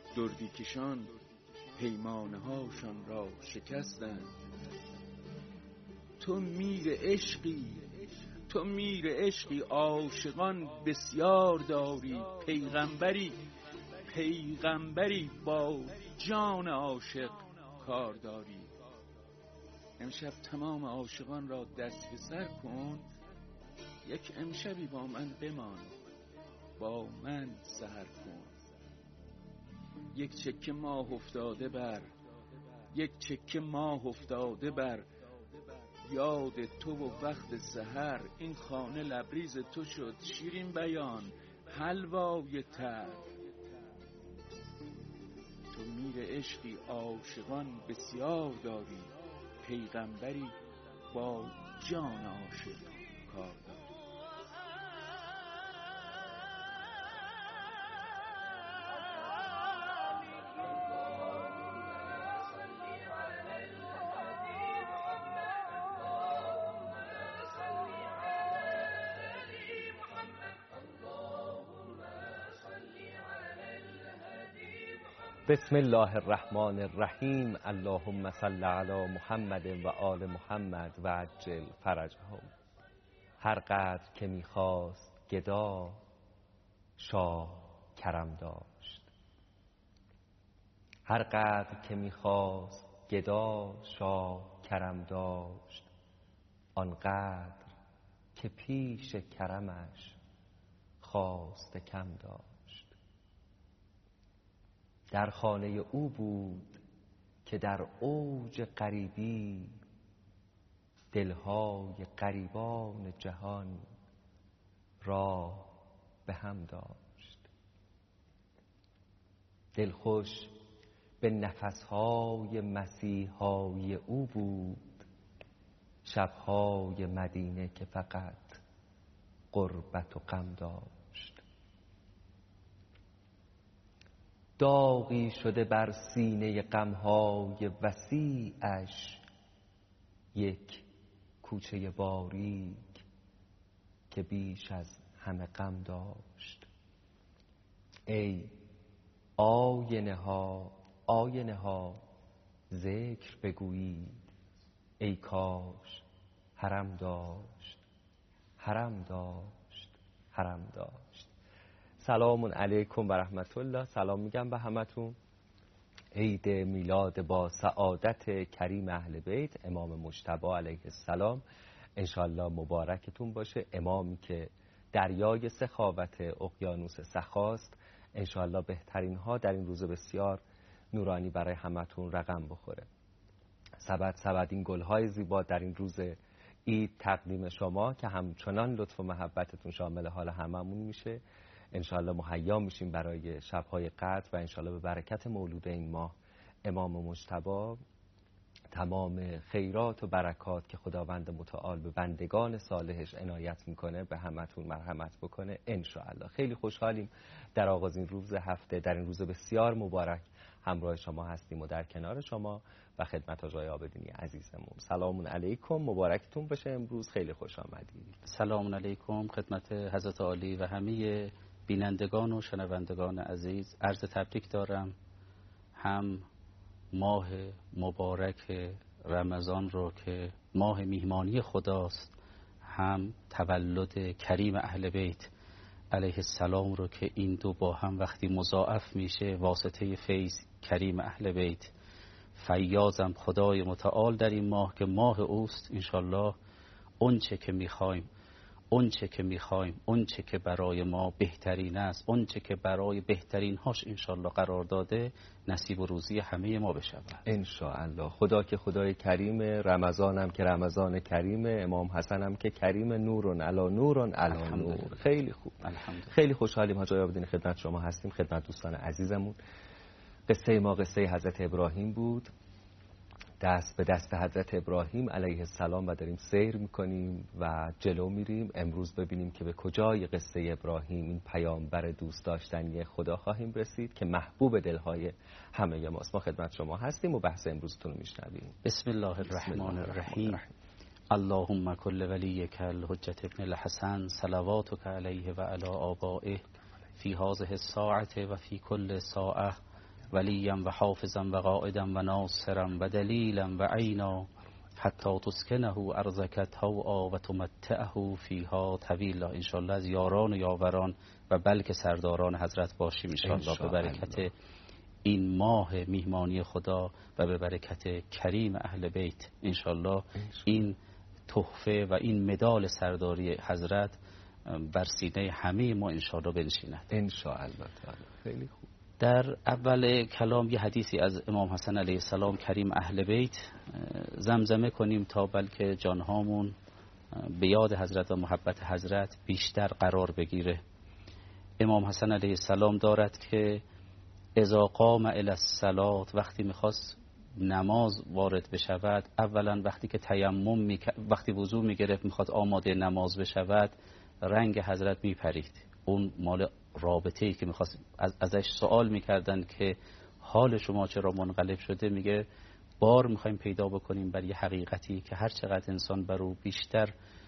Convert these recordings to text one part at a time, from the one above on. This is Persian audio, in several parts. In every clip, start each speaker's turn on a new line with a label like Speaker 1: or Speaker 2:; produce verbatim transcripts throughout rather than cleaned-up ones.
Speaker 1: دردی کشان پیمانه هاشان را شکستند. تو میر عشقی، تو میر عشقی، عاشقان بسیار داری. پیغمبری، پیغمبری با جان عاشق کار داری. امشب تمام عاشقان را دست به سر کن، یک امشبی با من بمان، با من سحر کن. یک چکه ماه افتاده بر، یک چکه ماه افتاده بر یاد تو و وقت سحر. این خانه لبریز تو شد شیرین بیان حلوای تر. تو میر عشقی، عاشقان بسیار داری. پیغمبری با جان عاشق کار داری.
Speaker 2: بسم الله الرحمن الرحیم. اللهم صل علی محمد و آل محمد و عجل فرجهم. هر قدر که میخواست گدا، شاه کرم داشت. هر قدر که میخواست گدا، شاه کرم داشت. آنقدر که پیش کرمش خواست کم داشت. در خانه او بود که در اوج غریبی دلهای غریبان جهان راه به هم داشت. دلخوش به نفسهای مسیحای او بود شبهای مدینه که فقط غربت و غم داشت. داغی شده بر سینه غمهای وسیعش یک کوچه باریک که بیش از همه غم داشت. ای آینه ها، آینه ها ذکر بگویید. ای کاش حرم داشت، حرم داشت، حرم داشت. سلام علیکم و رحمت الله. سلام میگم به همتون. عید میلاد با سعادت کریم اهل بیت امام مجتبی علیه السلام انشالله مبارکتون باشه. امامی که دریای سخاوت اقیانوس سخاست، انشالله بهترین ها در این روز بسیار نورانی برای همتون رقم بخوره. سبد سبد این گلهای زیبا در این روز عید تقدیم شما که همچنان لطف و محبتتون شامل حال هممون میشه. انشالله مهیا میشیم برای شبهای قدر و انشالله به برکت مولود این ماه امام مجتبی تمام خیرات و برکات که خداوند متعال به بندگان صالحش عنایت میکنه به همتون مرحمت بکنه انشالله. خیلی خوشحالیم در آغاز این روز هفته، در این روز بسیار مبارک همراه شما هستیم و در کنار شما و خدمت آقای عابدینی عزیزمون. سلام علیکم، مبارکتون باشه امروز. خیلی خوش آمدید.
Speaker 3: سلام علیکم خدمت حضرت عالی و همه بینندگان و شنوندگان عزیز. عرض تبریک دارم هم ماه مبارک رمضان رو که ماه میهمانی خداست، هم تولد کریم اهل بیت علیه السلام رو که این دو با هم وقتی مضاعف میشه واسطه فیض کریم اهل بیت. فیاضم خدای متعال در این ماه که ماه اوست. انشالله اون چه که میخوایم، اون چه که میخوایم، اون چه که برای ما بهترین است، اون چه که برای بهترین هاش انشالله قرار داده نصیب و روزی همه ما بشود
Speaker 2: انشالله. خدا که خدای کریم، رمضانم که رمضان کریم، امام حسنم که کریم، نورون علا نورون علا نور. خیلی خوب، خیلی خوشحالیم حاج عابدین خدمت شما هستیم، خدمت دوستان عزیزمون. قصه ما قصه حضرت ابراهیم بود، دست به دست حضرت ابراهیم علیه السلام و داریم سیر میکنیم و جلو میریم. امروز ببینیم که به کجای قصه ابراهیم این پیامبر دوست داشتنی خدا خواهیم رسید که محبوب دلهای همه ماست. ما خدمت شما هستیم و بحث امروزتون رو میشنویم.
Speaker 3: بسم الله الرحمن الرحیم. اللهم کل ولیک الحجة ابن الحسن صلواتک علیه و علی آبائه فی هذه الساعة و فی کل ساعة ولیا و حافظا و قائدا و ناصرا و دلیلا و عینا حتی تسکنه ارضک طوعا و تمتعه فیها طویلا. انشالله از یاران و یاوران و بلکه سرداران حضرت باشیم انشالله به برکت این ماه میهمانی خدا و به برکت کریم اهل بیت انشالله این تحفه و این مدال سرداری حضرت بر سینه همه ما انشالله بنشیند
Speaker 2: انشاءالله تعالی. خیلی خوب.
Speaker 3: در اول کلام یه حدیثی از امام حسن علیه السلام کریم اهل بیت زمزمه کنیم تا بلکه جانهامون به یاد حضرت و محبت حضرت بیشتر قرار بگیره. امام حسن علیه السلام دارد که اذا قام الی الصلاة، وقتی میخواست نماز وارد بشود، اولا وقتی که تیمم می... وقتی وضو میگرفت میخواد آماده نماز بشود، رنگ حضرت میپرید. اون مال رابطه ای که میخواست از... ازش سوال میکردن که حال شما چرا منقلب شده، میگه بار میخوایم پیدا بکنیم بر یه حقیقتی که هر چقدر انسان بر او بیشتر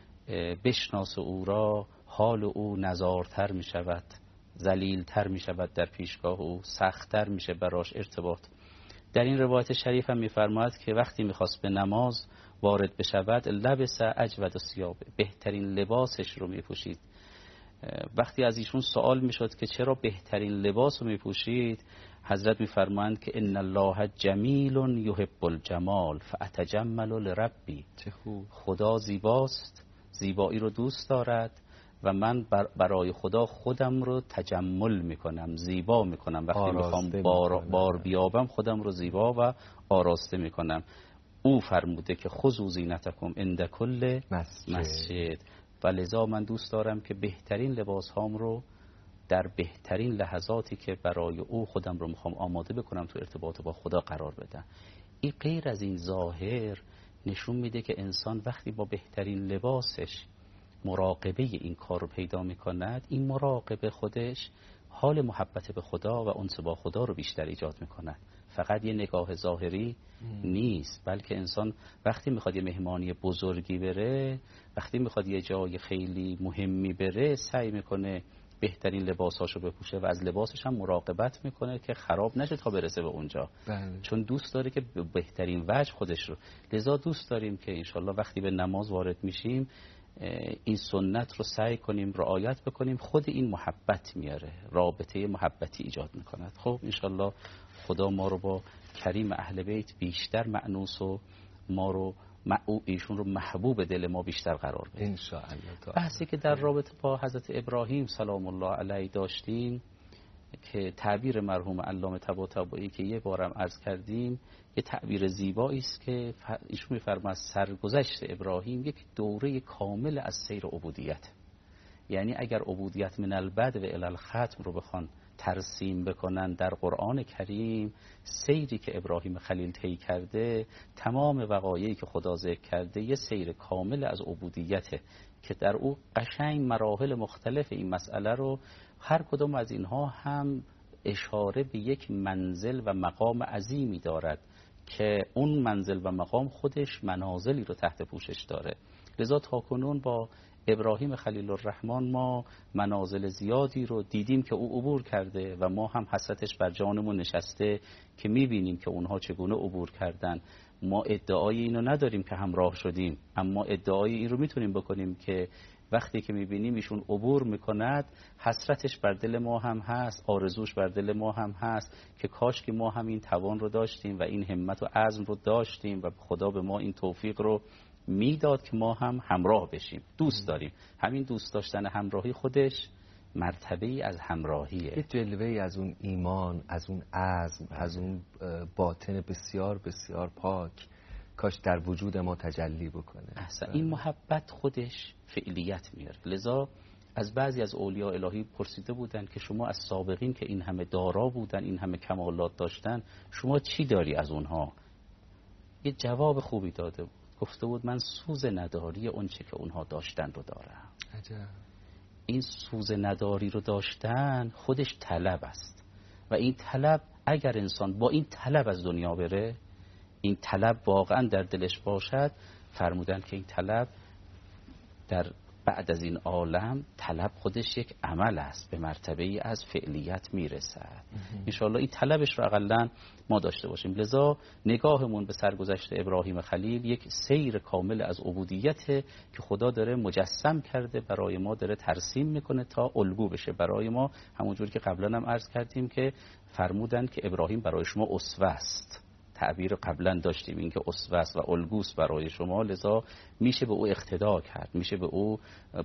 Speaker 3: بشناس او را، حال او نزارتر میشود، ذلیلتر میشود در پیشگاه او، سختتر میشه براش ارتباط. در این روایت شریف هم میفرماید که وقتی میخواست به نماز وارد بشود لبس اجود الثیاب، بهترین لباسش رو میپوشید. وقتی از ایشون سوال میشد که چرا بهترین لباس رو میپوشید، حضرت میفرمایند که ان الله جمیل یحب الجمال فاتجمل لربی.
Speaker 2: چه خوب.
Speaker 3: خدا زیباست، زیبایی رو دوست دارد و من برای خدا خودم رو تجمل میکنم، زیبا میکنم. وقتی میخوام بار, بار بیابم خودم رو زیبا و آراسته میکنم. او فرموده که خذوا زینتکم عند کل مسجد, مسجد. و لذا من دوست دارم که بهترین لباس هام رو در بهترین لحظاتی که برای او خودم رو میخوام آماده بکنم تو ارتباط با خدا قرار بدم. این غیر از این ظاهر نشون میده که انسان وقتی با بهترین لباسش مراقبه این کار رو پیدا میکند، این مراقبه خودش حال محبت به خدا و انس با خدا رو بیشتر ایجاد میکند. فقط یه نگاه ظاهری نیست، بلکه انسان وقتی میخواد یه مهمانی بزرگی بره، وقتی میخواد یه جای خیلی مهمی بره، سعی میکنه بهترین لباساشو بپوشه و از لباسش هم مراقبت میکنه که خراب نشه تا برسه به اونجا. بله. چون دوست داره که بهترین وجه خودش رو. لذا دوست داریم که انشالله وقتی به نماز وارد میشیم این سنت رو سعی کنیم رعایت بکنیم. خود این محبت میاره، رابطه محبتی ایجاد میکند. خب انشالله خدا ما رو با کریم اهل بیت بیشتر مأنوس و ما رو ایشون رو محبوب دل ما بیشتر قرار بده
Speaker 2: انشاءالله.
Speaker 3: بحثی که در رابطه با حضرت ابراهیم سلام الله علیه داشتیم که تعبیر مرحوم علامه طباطبایی که یه بارم عرض کردیم، یه تعبیر زیبایی است که ایشون می‌فرماید سرگذشت ابراهیم یک دوره کامل از سیر عبودیت. یعنی اگر عبودیت من البدء و الی الختم رو بخوان ترسیم بکنن در قرآن کریم، سیری که ابراهیم خلیل طی کرده، تمام وقایعی که خدا ذکر کرده، یه سیر کامل از عبودیته که در او قشنگ مراحل مختلف این مسئله رو، هر کدام از اینها هم اشاره به یک منزل و مقام عظیمی دارد که اون منزل و مقام خودش منازلی رو تحت پوشش داره. لذا تاکنون با ابراهیم خلیل الرحمن ما منازل زیادی رو دیدیم که او عبور کرده و ما هم حسرتش بر جانمون نشسته که میبینیم که اونها چگونه عبور کردن. ما ادعای اینو نداریم که همراه شدیم، اما ادعای این رو میتونیم بکنیم که وقتی که میبینیم ایشون عبور میکند، حسرتش بر دل ما هم هست، آرزوش بر دل ما هم هست که کاش که ما هم این توان رو داشتیم و این همت و عزم رو داشتیم و خدا به ما این توفیق رو میداد که ما هم همراه بشیم. دوست داریم. همین دوست داشتن همراهی خودش مرتبه ای از همراهیه،
Speaker 2: یه جلوه ای از اون ایمان، از اون عزم، از اون باطن بسیار بسیار پاک کاش در وجود ما تجلی بکنه.
Speaker 3: احسن. این محبت خودش فعلیت میاره. لذا از بعضی از اولیاء الهی پرسیده بودن که شما از سابقین که این همه دارا بودن، این همه کمالات داشتن، شما چی داری از اونها؟ یه جواب خوبی داده بود. گفته بود من سوز نداری اون چه که اونها داشتن رو دارم.
Speaker 2: عجب.
Speaker 3: این سوز نداری رو داشتن خودش طلب است و این طلب اگر انسان با این طلب از دنیا بره، این طلب واقعا در دلش باشد، فرمودن که این طلب در بعد از این عالم طلب خودش یک عمل است، به مرتبه ای از فعلیت میرسد. انشاءالله این طلبش رو اقلا ما داشته باشیم. لذا نگاهمون به سرگذشت ابراهیم خلیل یک سیر کامل از عبودیت که خدا داره مجسم کرده برای ما، داره ترسیم میکنه تا الگو بشه برای ما. همونجور که قبلا هم عرض کردیم که فرمودن که ابراهیم برای شما اسوه است، تعبیر قبلا داشتیم این که اسوه است و الگوست برای شما، لذا میشه به او اقتدا کرد، میشه به او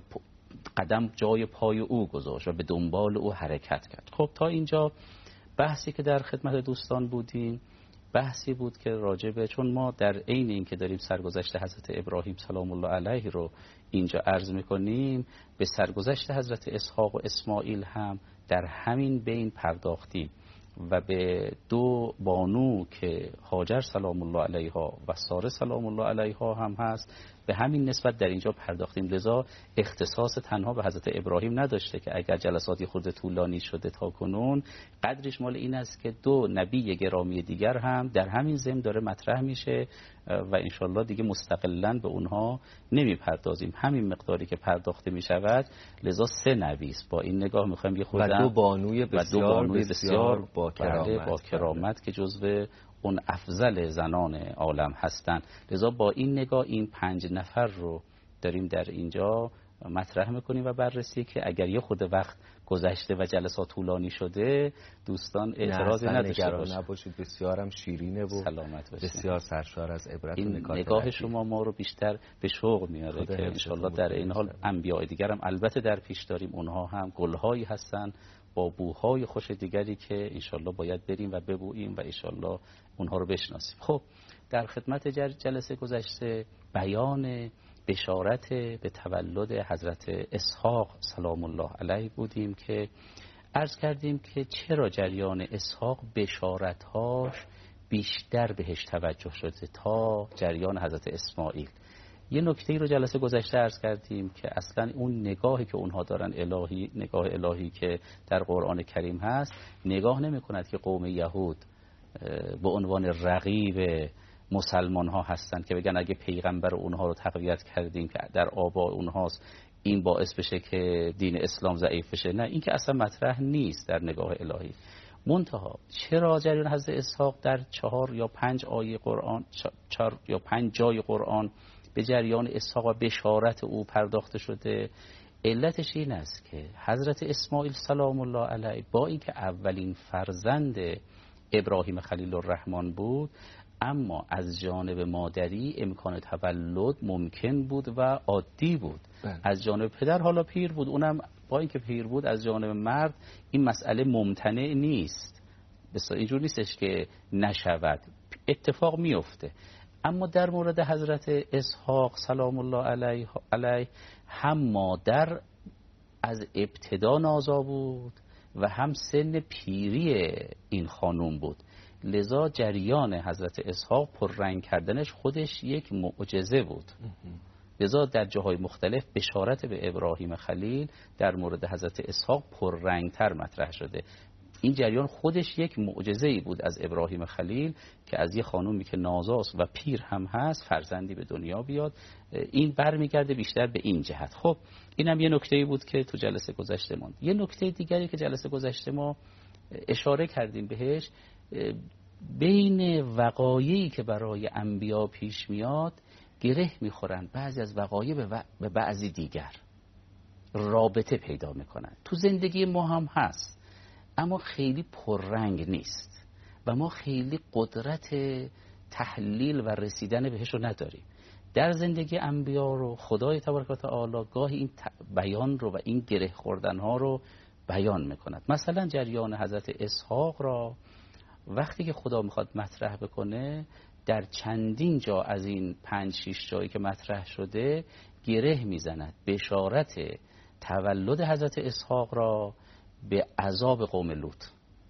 Speaker 3: قدم جای پای او گذاشت و به دنبال او حرکت کرد. خب تا اینجا بحثی که در خدمت دوستان بودیم بحثی بود که راجبه، چون ما در عین این که داریم سرگذشت حضرت ابراهیم سلام الله علیه رو اینجا عرض میکنیم، به سرگذشت حضرت اسحاق و اسماعیل هم در همین بین پرداختیم و به دو بانو که هاجر سلام الله علیها و ساره سلام الله علیها هم هست به همین نسبت در اینجا پرداختیم. لذا اختصاص تنها به حضرت ابراهیم نداشته که اگر جلساتی خورده طولانی شده تا کنون، قدرش مال این است که دو نبی گرامی دیگر هم در همین ضمن داره مطرح میشه و انشالله دیگه مستقلاً به اونها نمی پردازیم، همین مقداری که پرداخته می شود. لذا سه نبی است. با این نگاه میخوایم یه خود
Speaker 2: و دو بانوی بسیار,
Speaker 3: دو بانوی بسیار,
Speaker 2: بسیار با کرامت,
Speaker 3: با کرامت که جزو اون افضل زنان عالم هستند. لذا با این نگاه این پنج نفر رو داریم در اینجا مطرح میکنیم و بررسی که اگر یه خود وقت گذشته و جلسات طولانی شده دوستان اعتراضی نداشته باشید.
Speaker 2: نباشید، بسیارم شیرینه و
Speaker 3: سلامت باشید،
Speaker 2: بسیار سرشار از عبرت و
Speaker 3: این
Speaker 2: نکات.
Speaker 3: نگاه شما ما رو بیشتر به شوق میاره که انشالله در این حال انبیاء دیگر هم البته در پیش داریم، اونها هم گلهایی هستن با بوهای خوش دیگری که انشالله باید بریم و ببوییم و انشالله اونها رو بشناسیم. خب در خدمت جلسه گذشته بیان بشارت به تولد حضرت اسحاق سلام الله علیه بودیم که عرض کردیم که چرا جریان اسحاق بشارتهاش بیشتر بهش توجه شده تا جریان حضرت اسماعیل. یه نکته رو جلسه گذشته عرض کردیم که اصلا اون نگاهی که اونها دارن الهی، نگاه الهی که در قرآن کریم هست، نگاه نمی کند که قوم یهود به عنوان رقیب مسلمان ها هستند که بگن اگه پیغمبر اونها رو تقویت کردیم که در آباء اونهاست این باعث بشه که دین اسلام ضعیف بشه. نه، این که اصلا مطرح نیست در نگاه الهی. منتها چرا جریان حضرت اسحاق در چهار یا پنج آیه قرآن، چهار یا پنج جای قرآن به جریان اسحاق و بشارت او پرداخته شده؟ علتش این است که حضرت اسماعیل سلام الله علیه با اینکه اولین فرزند ابراهیم خلیل الرحمن بود، اما از جانب مادری امکان تولد ممکن بود و عادی بود. بله. از جانب پدر حالا پیر بود، اونم با اینکه پیر بود از جانب مرد این مسئله ممتنع نیست، بسیار اینجور نیستش که نشود، اتفاق میفته. اما در مورد حضرت اسحاق سلام الله علیه علیه هم مادر از ابتدا نازا بود و هم سن پیری این خانوم بود. لذا جریان حضرت اسحاق پررنگ کردنش خودش یک معجزه بود. لذا در جاهای مختلف بشارت به ابراهیم خلیل در مورد حضرت اسحاق پررنگتر مطرح شده. این جریان خودش یک معجزه‌ای بود از ابراهیم خلیل که از یه خانومی که نازاست و پیر هم هست فرزندی به دنیا بیاد. این برمیگرده بیشتر به این جهت. خب اینم یه نکته‌ای بود که تو جلسه گذشته ماند. یه نکته دیگری که جلسه گذشته ما اشاره کردیم بهش، بین وقایعی که برای انبیا پیش میاد گره میخورن بعضی از وقایع به, و... به بعضی دیگر رابطه پیدا میکنن. تو زندگی ما هم هست اما خیلی پررنگ نیست و ما خیلی قدرت تحلیل و رسیدن بهش رو نداریم. در زندگی انبیا رو خدای تبارک و تعالی گاهی این بیان رو و این گره خوردن ها رو بیان میکند. مثلا جریان حضرت اسحاق را وقتی که خدا میخواد مطرح بکنه در چندین جا از این پنج شیش جایی که مطرح شده گره میزند بشارت تولد حضرت اسحاق را به عذاب قوم لوط.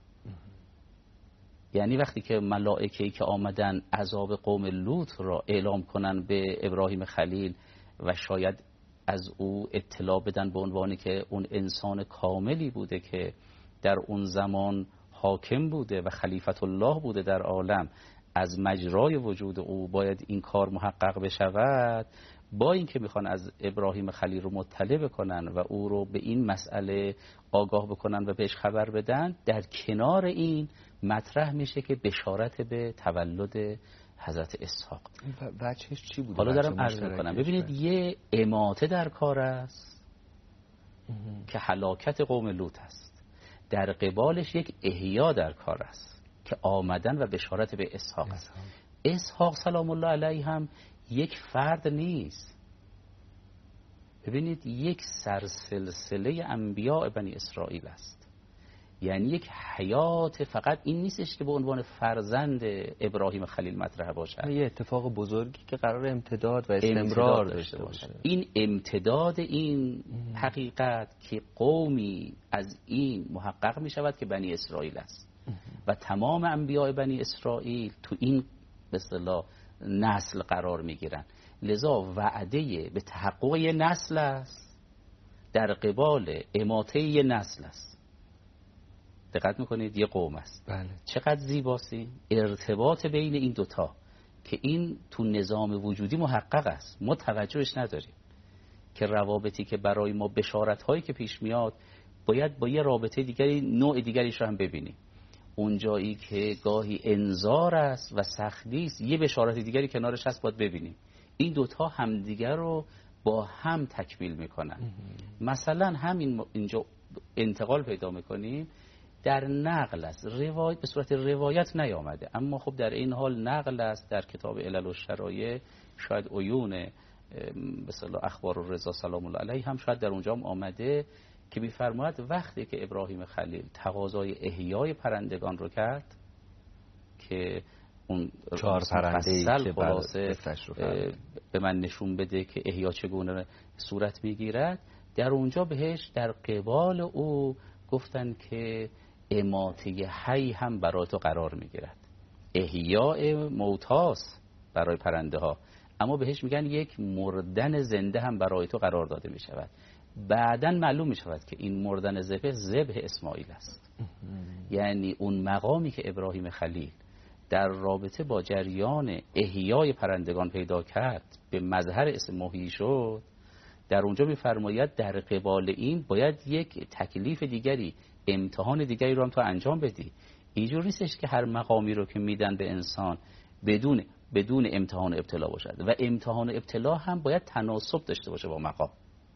Speaker 3: یعنی وقتی که ملائکه‌ای که آمدن عذاب قوم لوط را اعلام کنن به ابراهیم خلیل و شاید از او اطلاع بدن به عنوانی که اون انسان کاملی بوده که در اون زمان حاکم بوده و خلیفت الله بوده در عالم، از مجرای وجود او باید این کار محقق بشود، با اینکه میخوان از ابراهیم خلیل رو مطلع بکنن و او رو به این مسئله آگاه بکنن و بهش خبر بدن، در کنار این مطرح میشه که بشارت به تولد حضرت اسحاق.
Speaker 2: بچهش چی بود؟
Speaker 3: حالا دارم عرض میکنم. ببینید یه اماته در کار است که هلاکت قوم لوط است، در قبالش یک احیا در کار است که آمدن و بشارت به اسحاق است. اسحاق سلام الله علیه هم یک فرد نیست. ببینید یک سرسلسله انبیاء بنی اسرائیل است، یعنی یک حیات. فقط این نیستش که به عنوان فرزند ابراهیم خلیل مطرح باشد،
Speaker 2: یه اتفاق بزرگی که قرار امتداد و استمرار داشته باشه.
Speaker 3: این امتداد این حقیقت که قومی از این محقق می شود که بنی اسرائیل است و تمام انبیاء بنی اسرائیل تو این به اصطلاح نسل قرار می گیرن. لذا وعده به تحقق یه نسل است در قبال اماته یه نسل است. دقت میکنید یه قوم است.
Speaker 2: بله.
Speaker 3: چقدر زیباست ارتباط بین این دوتا که این تو نظام وجودی محقق است، ما توجهش نداریم که روابطی که برای ما بشارت هایی که پیش میاد باید با یه رابطه دیگری نوع دیگریش رو هم ببینیم. اونجایی که گاهی انذار است و سختی است، یه بشارت دیگری کنارش هست باید ببینیم. این دوتا همدیگر رو با هم تکمیل میکنن. مثلا همین اینجا انتقال پیدا میکنیم در نقل است، روایت به صورت روایت نیامده، اما خب در این حال نقل است در کتاب علل و شرایع، شاید عیون به اصطلاح اخبار الرضا سلام الله علیه هم شاید در اونجا هم آمده که می‌فرماید وقتی که ابراهیم خلیل تقاضای احیای پرندگان رو کرد که اون
Speaker 2: چهار پرنده که
Speaker 3: خلاصه به من نشون بده که احیا چگونه صورت میگیرد، در اونجا بهش در قبال او گفتن که اماته حی هم برای تو قرار میگیرد. احیاء موتاست برای پرنده ها، اما بهش میگن یک مردن زنده هم برای تو قرار داده میشود. بعداً معلوم میشود که این مردن ذبح ذبح اسماعیل است. یعنی اون مقامی که ابراهیم خلیل در رابطه با جریان احیای پرندگان پیدا کرد به مظهر اسم محیی شد، در اونجا میفرماید در قبال این باید یک تکلیف دیگری، امتحان دیگری رو هم تو انجام بدی. اینجور نیستش که هر مقامی رو که میدن به انسان بدون بدون امتحان ابتلا باشد و امتحان ابتلا هم باید تناسب داشته باشه با مقام.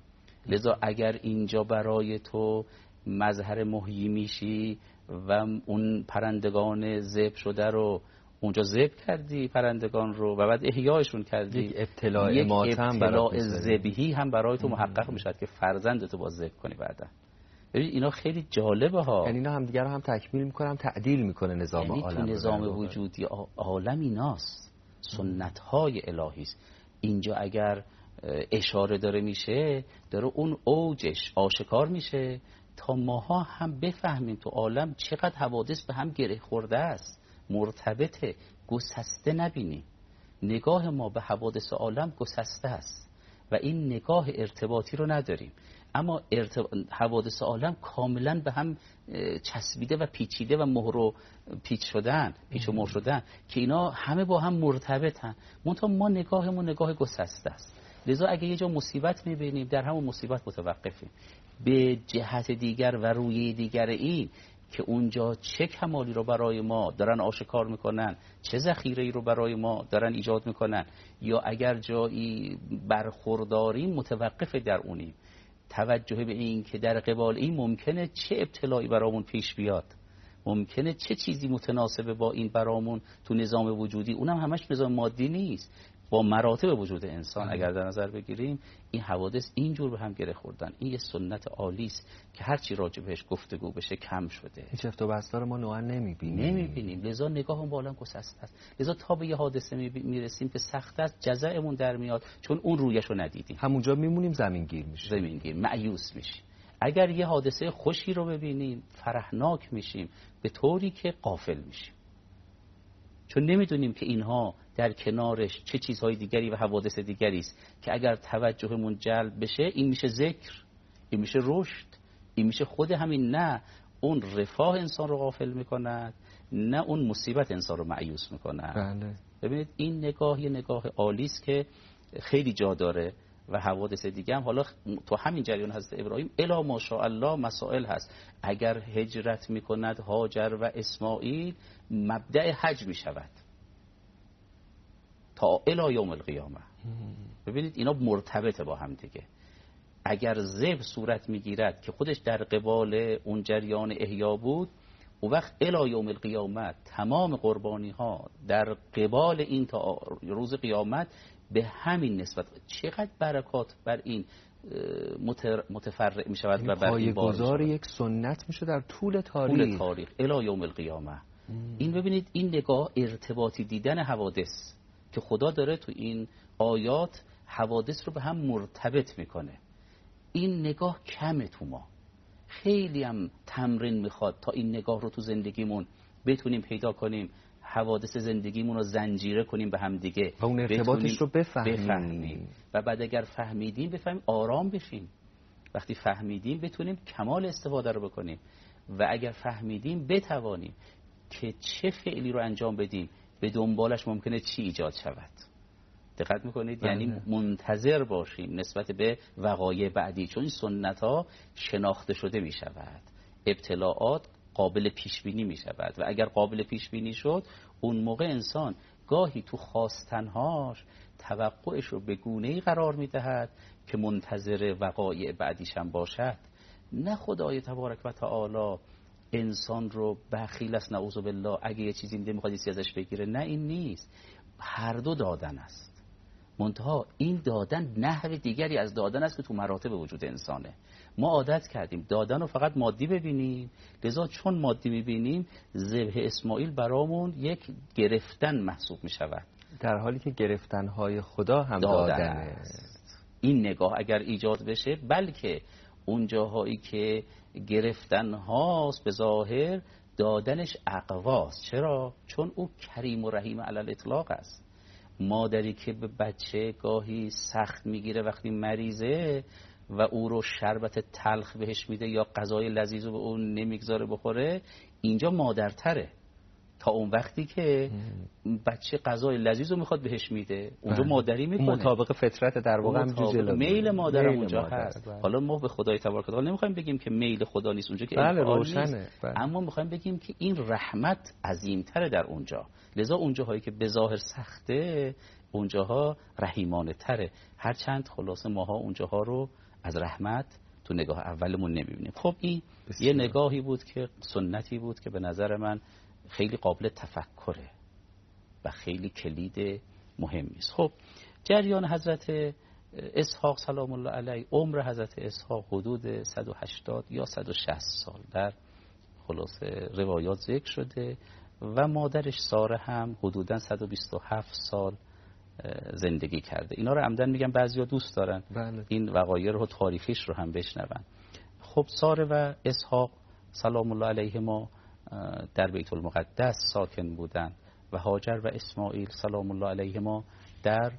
Speaker 3: لذا اگر اینجا برای تو مظهر محیی میشی و اون پرندگان ذبح شده رو اونجا ذبح کردی پرندگان رو و بعد احیایشون کردی،
Speaker 2: یک ابتلاع امات هم برای
Speaker 3: ذبحی هم برای تو محقق میشد که فرزند تو باز ذبح کنی بعدا. ببین اینا خیلی جالبه ها،
Speaker 2: یعنی اینا هم دیگه رو هم تکمیل میکنن، تعدیل میکنه نظام
Speaker 3: یعنی
Speaker 2: عالم.
Speaker 3: تو نظام وجودی عالم ایناست، سنت های الهی است. اینجا اگر اشاره داره میشه داره اون اوجش آشکار میشه تا ماها هم بفهمیم تو عالم چقدر حوادث به هم گره خورده است، مرتبطه، گسسته نبینیم. نگاه ما به حوادث عالم گسسته است و این نگاه ارتباطی رو نداریم، اما ارتب... حوادث عالم کاملا به هم چسبیده و پیچیده و مهر و پیچ شدن، پیچ و مهر شدن که اینا همه با هم مرتبطن، منتها ما نگاهمون نگاه گسسته است. لذا اگه یه جا مصیبت میبینیم در همون مصیبت متوقفیم. به جهت دیگر و روی دیگر این که اونجا چه کمالی رو برای ما دارن آشکار میکنن، چه ذخیره‌ای رو برای ما دارن ایجاد میکنن، یا اگر جایی برخورداریم متوقف در اونیم. توجه به این که در قبال این ممکنه چه ابتلایی برامون پیش بیاد، ممکنه چه چیزی متناسبه با این برامون تو نظام وجودی، اونم همش نظام مادی نیست، با مراتب وجود انسان اگر در نظر بگیریم این حوادث اینجور به هم گره خوردن. این یه سنت عالی است که هر چی راجع بهش گفتگو بشه کم شده.
Speaker 2: هیچ افت و بستا ما نوعا نمیبینیم
Speaker 3: نمیبینیم لذا نگاهمون بالا گسسته است. لذا تا به یه حادثه میرسیم که سخت است جزعمون در میاد چون اون رویش رو ندیدیم،
Speaker 2: همونجا میمونیم، زمینگیر میشیم
Speaker 3: زمینگیر مایوس میشیم. اگر یه حادثه خوشی رو ببینیم فرحناک میشیم به طوری که غافل میشیم، چون نمیدونیم که اینها در کنارش چه چیزهای دیگری و حوادث دیگری است که اگر توجهمون جلب بشه این میشه ذکر، این میشه رشد، این میشه خود همین، نه اون رفاه انسان رو غافل میکند، نه اون مصیبت انسان رو مایوس میکند.
Speaker 2: بله.
Speaker 3: ببینید این نگاه یه نگاه عالی است که خیلی جا داره و حوادث دیگه هم. حالا تو همین جریان حضرت ابراهیم الا ماشاءالله مسائل هست. اگر هجرت میکند هاجر و اسماعیل مبدأ حج میشود تا الی یوم القیامه. ببینید اینا مرتبطه با هم دیگه. اگر ذبح صورت میگیرد که خودش در قبال اون جریان احیا بود، اون وقت الی یوم القیامت تمام قربانی ها در قبال این تا روز قیامت به همین نسبت. چقدر برکات بر این متفرع می شود و بر این
Speaker 2: پایه‌گذار یک سنت میشه در طول تاریخ
Speaker 3: طول تاریخ الی یوم القیامه. این ببینید این نگاه ارتباطی دیدن حوادث که خدا داره تو این آیات حوادث رو به هم مرتبط میکنه. این نگاه کمه تو ما، خیلی هم تمرین میخواد تا این نگاه رو تو زندگیمون بتونیم پیدا کنیم، حوادث زندگیمون رو زنجیره کنیم به هم دیگه
Speaker 2: و اون ارتباطش رو بفهمیم.
Speaker 3: بفهمیم و بعد اگر فهمیدیم بفهمیم آرام بشیم. وقتی فهمیدیم بتونیم کمال استفاده رو بکنیم و اگر فهمیدیم بتوانیم که چه فعلی رو انجام بدیم به دنبالش ممکنه چی ایجاد شود. دقت میکنید؟ یعنی منتظر باشیم نسبت به وقایع بعدی، چون این سنت ها شناخته شده می شود، ابتلاعات قابل پیش بینی می شود و اگر قابل پیش بینی شد اون موقع انسان گاهی تو خواستنهاش توقعش رو به گونه‌ای قرار می دهد که منتظر وقایع بعدیش هم باشد. نه خدای تبارک و تعالی انسان رو بخیل است نعوذ بالله، اگه یه چیزی میده میخواد چیزی ازش بگیره. نه، این نیست. هر دو دادن است، منتها این دادن نحو دیگری از دادن است که تو مراتب وجود انسانه. ما عادت کردیم دادن رو فقط مادی ببینیم، لذا چون مادی میبینیم ذبح اسماعیل برامون یک گرفتن محسوب میشود،
Speaker 2: در حالی که گرفتنهای خدا هم دادن, دادن است.
Speaker 3: این نگاه اگر ایجاد بشه، بلکه اون جاهایی که گرفتن هاست به ظاهر دادنش اقواست. چرا؟ چون او کریم و رحیم علی الاطلاق است. مادری که به بچه گاهی سخت میگیره وقتی مریضه و او رو شربت تلخ بهش میده یا غذای لذیذ رو به اون نمیگذاره بخوره، اینجا مادرتره تا اون وقتی که بچه غذای لذیذ رو میخواد بهش میده، اونجا مادری میکنه،
Speaker 2: مطابق فطرت در واقع هم جلو
Speaker 3: میل مادرم اونجا مادر هست. بله. حالا ما به خدای تبارک و تعالی نمیخوایم بگیم که میل خدا نیست اونجا که
Speaker 2: بله روشنه،
Speaker 3: بله. اما میخوایم بگیم که این رحمت عظیمتره در اونجا، لذا اونجاهایی که به ظاهر سخته اونجاها رحیمانه تره. هرچند خلاصه ماها اونجاها رو از رحمت تو نگاه اولمون نمیبینیم. خب این بسیار. یه نگاهی بود که سنتی بود که به نظر من خیلی قابل تفکره و خیلی کلید مهمی است. خب جریان حضرت اسحاق سلام الله علیه، عمر حضرت اسحاق حدود صد و هشتاد یا صد و شصت سال در خلاصه روایات ذکر شده و مادرش ساره هم حدوداً صد و بیست و هفت سال زندگی کرده. اینا رو عمدن میگم بعضیا دوست دارن
Speaker 2: بله.
Speaker 3: این وقایع رو تاریخیش رو هم بشنون. خب ساره و اسحاق سلام الله علیهما در بیت المقدس ساکن بودند و هاجر و اسماعیل سلام الله علیهما در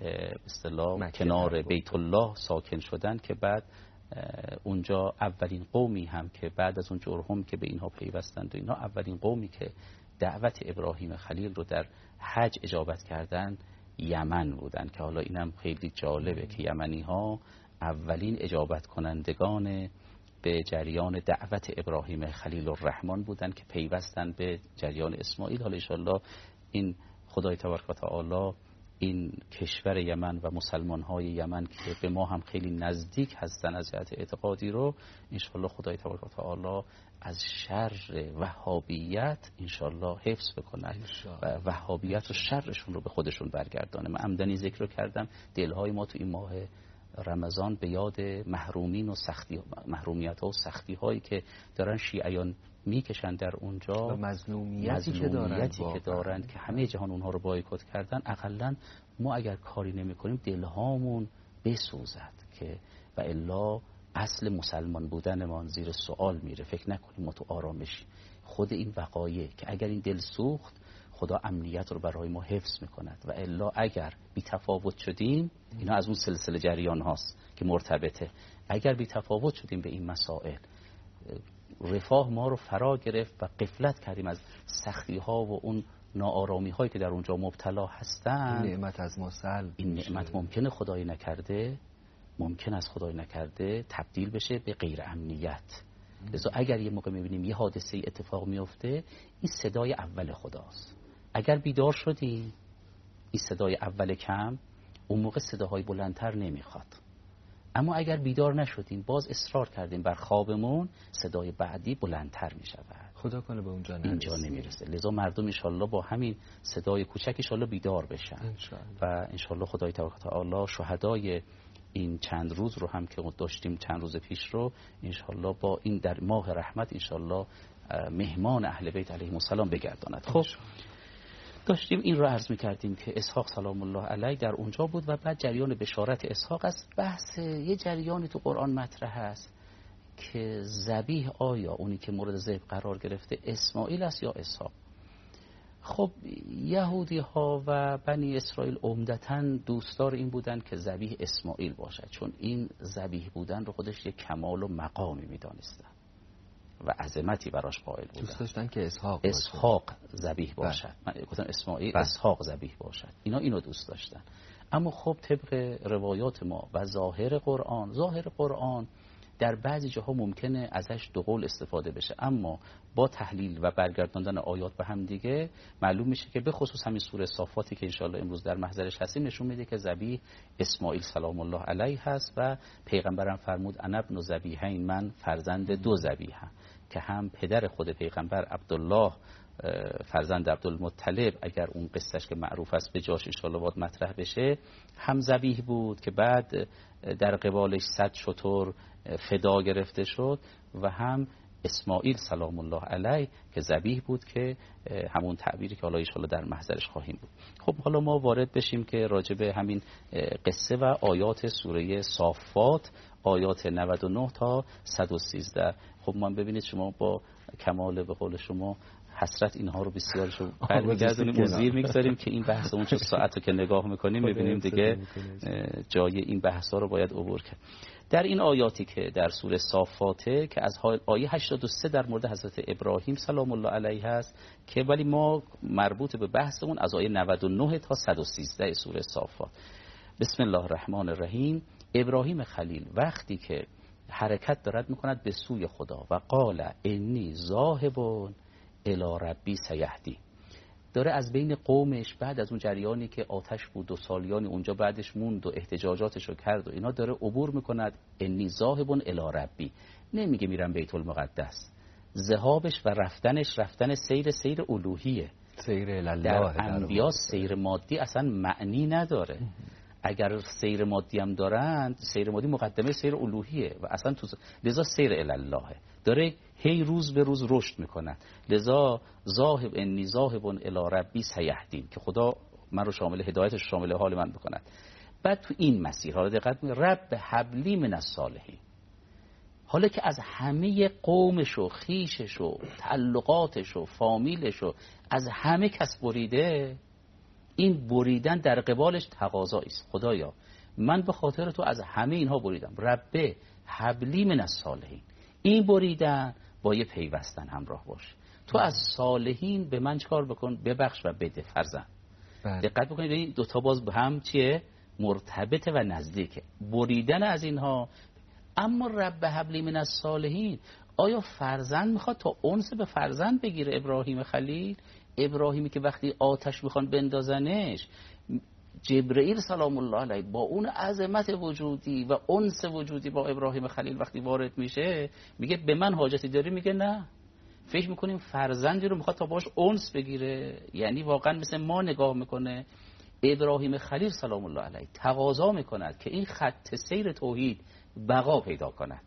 Speaker 3: اصطلاح کنار بیت الله ساکن شدند که بعد اونجا اولین قومی هم که بعد از اون جرهم که به اینها پیوستند و اینها اولین قومی که دعوت ابراهیم خلیل رو در حج اجابت کردند یمن بودند که حالا اینم خیلی جالبه که یمنی ها اولین اجابت کنندگان به جریان دعوت ابراهیم خلیل الرحمن بودن که پیوستن به جریان اسماعیل. حالا انشالله این خدای تبارک و تعالی این کشور یمن و مسلمان های یمن که به ما هم خیلی نزدیک هستن از جهت اعتقادی رو، انشالله خدای تبارک و تعالی از شر وهابیت انشالله حفظ بکنه و وهابیت و شرشون رو به خودشون برگردانه. من عمدنی ذکر رو کردم دلهای ما تو این ماه رمضان به یاد محرومین و سختی محرومیت ها و سختی هایی که دارن شیعیان میکشن در اونجا
Speaker 2: و مظلومیتی,
Speaker 3: مظلومیتی که دارن, که, دارن که همه جهان اونها رو بایکوت کردن. اقلا ما اگر کاری نمی کنیم دلهامون بسوزد که و الا اصل مسلمان بودنمان زیر سوال میره. فکر نکنیم ما تو آرامشی. خود این وقایع که اگر این دل سوخت خدا امنیت رو برای ما حفظ میکند و الا اگر بی تفاوت شدیم، اینا از اون سلسله جریان هاست که مرتبطه، اگر بی تفاوت شدیم به این مسائل رفاه ما رو فرا گرفت و غفلت کردیم از سختی ها و اون ناآرامی هایی که در اونجا مبتلا هستن.
Speaker 2: این نعمت از ما سلب
Speaker 3: این نعمت ممکنه خدای نکرده ممکن است خدای نکرده تبدیل بشه به غیر امنیت. لذا اگر یه موقع میبینیم یه حادثه اتفاق میفته، این صدای اول خداست. اگر بیدار شدیم، این صدای اول کم، اون موقع صداهای بلندتر نمیخواد. اما اگر بیدار نشدیم، باز اصرار کردیم بر خوابمون، صدای بعدی بلندتر میشود.
Speaker 2: خدا کنه به اونجا نرسیم.
Speaker 3: اینجا نمیرسه. لذا مردم انشالله با همین صدای کوچک انشالله بیدار بشن
Speaker 2: انشالله.
Speaker 3: و انشالله خدای تبارک و تعالی شهدای این چند روز رو هم که داشتیم، چند روز پیش رو، انشالله با این در ماه رحمت انشالله مهمان اهل بیت علیهم السلام بگرداند. خب داشتیم این رو عرض می‌کردیم که اسحاق سلام الله علیه در اونجا بود و بعد جریان بشارت اسحاق است. بحث یه جریانی تو قرآن مطرح است که ذبیح آیا اونی که مورد ذبح قرار گرفته اسماعیل است یا اسحاق. خب یهودی ها و بنی اسرائیل عمدتاً دوستدار این بودن که ذبیح اسماعیل باشد، چون این ذبیح بودن رو خودش یک کمال و مقامی می‌دانستن و عظمتی براش قائل بودن.
Speaker 2: دوست داشتن که اسحاق
Speaker 3: اسحاق ذبیح باشد. من گفتم اسماعیل، اسحاق ذبیح باشد. اینا اینو دوست داشتن. اما خب طبق روایات ما و ظاهر قرآن، ظاهر قرآن در بعضی جاها ممکنه ازش دو قول استفاده بشه، اما با تحلیل و برگرداندن آیات به هم دیگه معلوم میشه که به خصوص همین سوره صافاتی که انشالله امروز در محضرش هستیم نشون میده که ذبیح اسماعیل سلام الله علیه هست و پیغمبرم فرمود انا ابن ذبیحین، من فرزند دو ذبیحم، که هم پدر خود پیغمبر عبدالله فرزند عبدالمطلب، اگر اون قصهش که معروف است به جاش انشالله باید مطرح بشه، هم ذبیح بود که بعد در قبالش صد شتر فدا گرفته شد، و هم اسماعیل سلام الله علیه که ذبیح بود که همون تعبیری که حالا انشالله در محضرش خواهیم بود. خب حالا ما وارد بشیم که راجع به همین قصه و آیات سوره صافات، آیات نود و نه تا صد و سیزده. خب ما ببینید شما با کمال به قول شما حسرت اینها رو بسیارشو برمیگردونیم و زیر میگذاریم که این بحث اون چه ساعت رو که نگاه میکنیم ببینیم دیگه جای این بحث ها رو باید عبور کرد. در این آیاتی که در سوره صافاته که از آیه هشتاد و سه در مورد حضرت ابراهیم سلام الله علیه هست، که ولی ما مربوط به بحثمون از آیه نود و نه تا صد و سیزده سوره صافات. بسم الله الرحمن الرحیم. ابراهیم خلیل وقتی که حرکت دارد میکند به سوی خدا و قال انی ذاهب الی ربی سیهدی، داره از بین قومش بعد از اون جریانی که آتش بود و سالیانی اونجا بعدش موند و احتجاجاتش رو کرد و اینا، داره عبور میکند انی ذاهب الی ربی، نمیگه میرم بیت المقدس. ذهابش و رفتنش رفتن سیر سیر الوهیه.
Speaker 2: سیر الله
Speaker 3: در انبیا سیر مادی اصلا معنی نداره. اگر سیر مادی هم دارند، سیر مادی مقدمه سیر الوهیه و اصلا تو لذا سیر الله داره هی روز به روز رشد میکنن. لذا ذاهب انی ذاهب الی ربی سیهدین، که خدا من رو شامل هدایتش شامل حال من بکند. بعد تو این مسیر حالا دقت کنید، رب حبلی من الصالحین، حالا که از همه قومش و خیشش و تعلقاتش و فامیلش و از همه کس بریده، این بریدن در قبالش تقاضایی است. خدایا من به خاطر تو از همه اینها بریدم، رب حبلی من الصالحین. این بریدن با یه پیوستن همراه باش. تو از صالحین به من چکار بکن، ببخش و بده فرزند. دقت بکنید این دو تا باز به هم چیه؟ مرتبطه و نزدیکه. بریدن از اینها. اما رب حبلی من الصالحین، آیا فرزند میخواد تا انس به فرزند بگیره ابراهیم خلیل؟ ابراهیمی که وقتی آتش میخوان بندازنش، جبرئیل سلام الله علیه با اون عظمت وجودی و انس وجودی با ابراهیم خلیل وقتی وارد میشه، میگه به من حاجتی داری؟ میگه نه. فکر میکنیم فرزندی رو میخواد تا باش انس بگیره، یعنی واقعا مثل ما نگاه میکنه. ابراهیم خلیل سلام الله علیه تقاضا میکند که این خط سیر توحید بقا پیدا کند،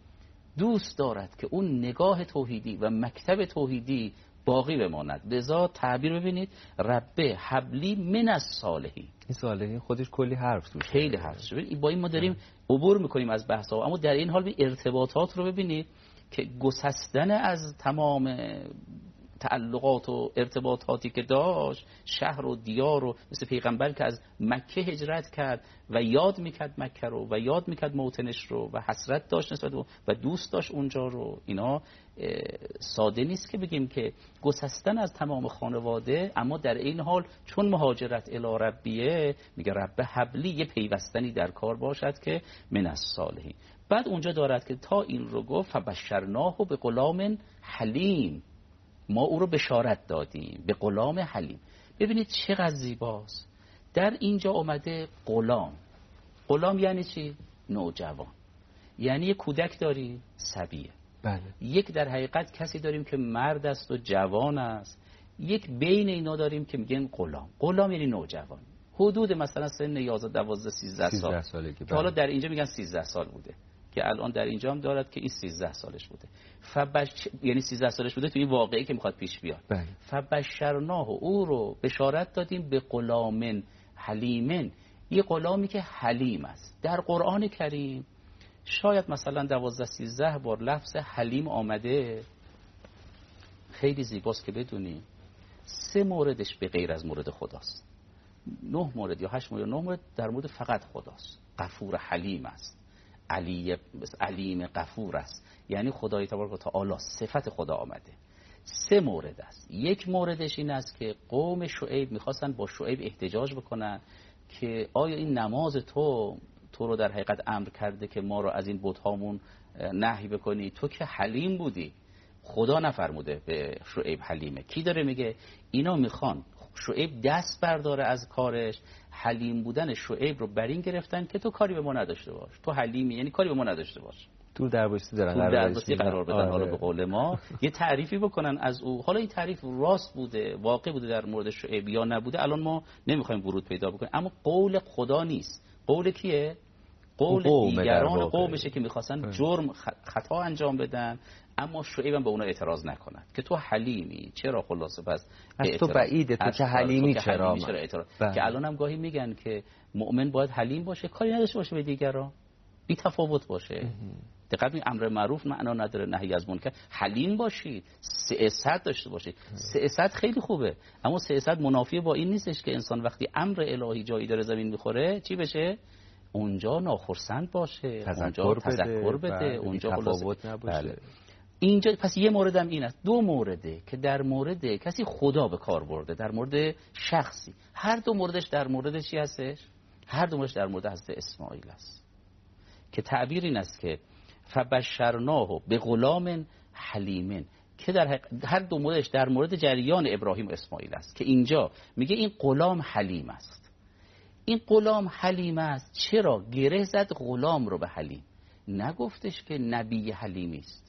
Speaker 3: دوست دارد که اون نگاه توحیدی و مکتب توحیدی باقی بماند. لذا تعبیر ببینید رب حبلی من الصالحین.
Speaker 2: این صالحین خودش کلی حرف توش،
Speaker 3: خیلی حرف شده. با این ما داریم عبور میکنیم از بحث ها، اما در این حال ارتباطات رو ببینید که گسستن از تمام تعلقات و ارتباطاتی که داشت، شهر و دیار و مثل پیغمبر که از مکه هجرت کرد و یاد میکرد مکه رو و یاد میکرد موطنش رو و حسرت داشت نسبت و دوست داشت اونجا رو. اینا ساده نیست که بگیم که گسستن از تمام خانواده، اما در این حال چون مهاجرت الی ربیه میگه رب حبلی، یه پیوستنی در کار باشد که من الصالحین. بعد اونجا دارد که تا این رو گفت فبشرناه به غلام حلیم، ما او رو بشارت دادیم به غلام حلیم. ببینید چقدر زیباست. در اینجا اومده غلام. غلام یعنی چی؟ نوجوان. یعنی یک کودک داریم صبیه.
Speaker 2: بله. یک
Speaker 3: در حقیقت کسی داریم که مرد است و جوان است، یک بین اینا داریم که میگن غلام. غلام یعنی نوجوان، حدود مثلا سن یازده دوازده سیزده سال سالگی. که حالا در اینجا میگن سیزده سال بوده، که الان در اینجا هم دارد که این سیزده سالش بوده. فبش... یعنی سیزده سالش بوده تو این واقعی که میخواد پیش بیاد.
Speaker 2: بله.
Speaker 3: فبشرناه، او رو بشارت دادیم به غلام حلیمن، یه غلامی که حلیم است. در قرآن کریم شاید مثلا دوازده سیزده بار لفظ حلیم آمده. خیلی زیباست که بدونی سه موردش به غیر از مورد خداست، نه مورد یا هشت مورد یا نه مورد در مورد فقط خداست. غفور حلیم است، علی علیم غفور است، یعنی خدای تبارک و تعالی صفت خدا آمده. سه مورد است. یک موردش این است که قوم شعیب میخواستن با شعیب احتجاج بکنن که آیا این نماز تو تو رو در حقیقت امر کرده که ما رو از این بت‌هامون نهی بکنی؟ تو که حلیم بودی، خدا نفرموده به شعیب حلیمه. کی داره میگه؟ اینا میخوان شعیب دست برداره از کارش، حلیم بودن شعیب رو بر این گرفتن که تو کاری به ما نداشته باش، تو حلیمی یعنی کاری به ما نداشته باش،
Speaker 2: تو دروسی دارن
Speaker 3: تو دروسی قرار بدن. آره. حالا به قول ما یه تعریفی بکنن از او. حالا این تعریف راست بوده، واقع بوده در مورد شعیب یا نبوده، الان ما نمیخوایم ورود پیدا بکنیم، اما قول خدا نیست. قول کیه؟ قول قوم دیگران قومشه که میخواستن جرم خطا انجام بدن، اما شعیب هم به اونا اعتراض نکنن که تو حلیمی، چرا خلاصه پس
Speaker 2: از تو بعیده، تو که حلیمی چرا,
Speaker 3: چرا اعتراض؟ که الان هم گاهی میگن که مؤمن باید حلیم باشه، کاری نداشته باشه به دیگران، بی تفاوت باشه. دقیقاً این امر معروف معنا نداره نهی از منکر. حلیم باشید، سیاست داشته باشید. سیاست خیلی خوبه، اما سیاست منافی با این نیستش که انسان وقتی امر الهی جایی داره زمین میخوره چی بشه؟ اونجا ناخرسند باشه،
Speaker 2: تذکر
Speaker 3: اونجا
Speaker 2: بده.
Speaker 3: تذکر بده،
Speaker 2: بله.
Speaker 3: اونجا
Speaker 2: تفاوت نباشه.
Speaker 3: بله. اینجا پس یه موردم این است. دو مورده که در مورد کسی خدا به کار برده، در مورد شخصی. هر دو موردش در مورد چی هستش؟ هر دو موردش در مورد حضرت اسماعیل است که تعبیر این است که فبشرناه به غلام حلیمن، که در هر دو موردش در مورد جریان ابراهیم و اسماعیل است، که اینجا میگه این غلام حلیم است. این غلام حلیم است. چرا گره زد غلام رو به حلیم؟ نگفتش که نبی حلیمی است،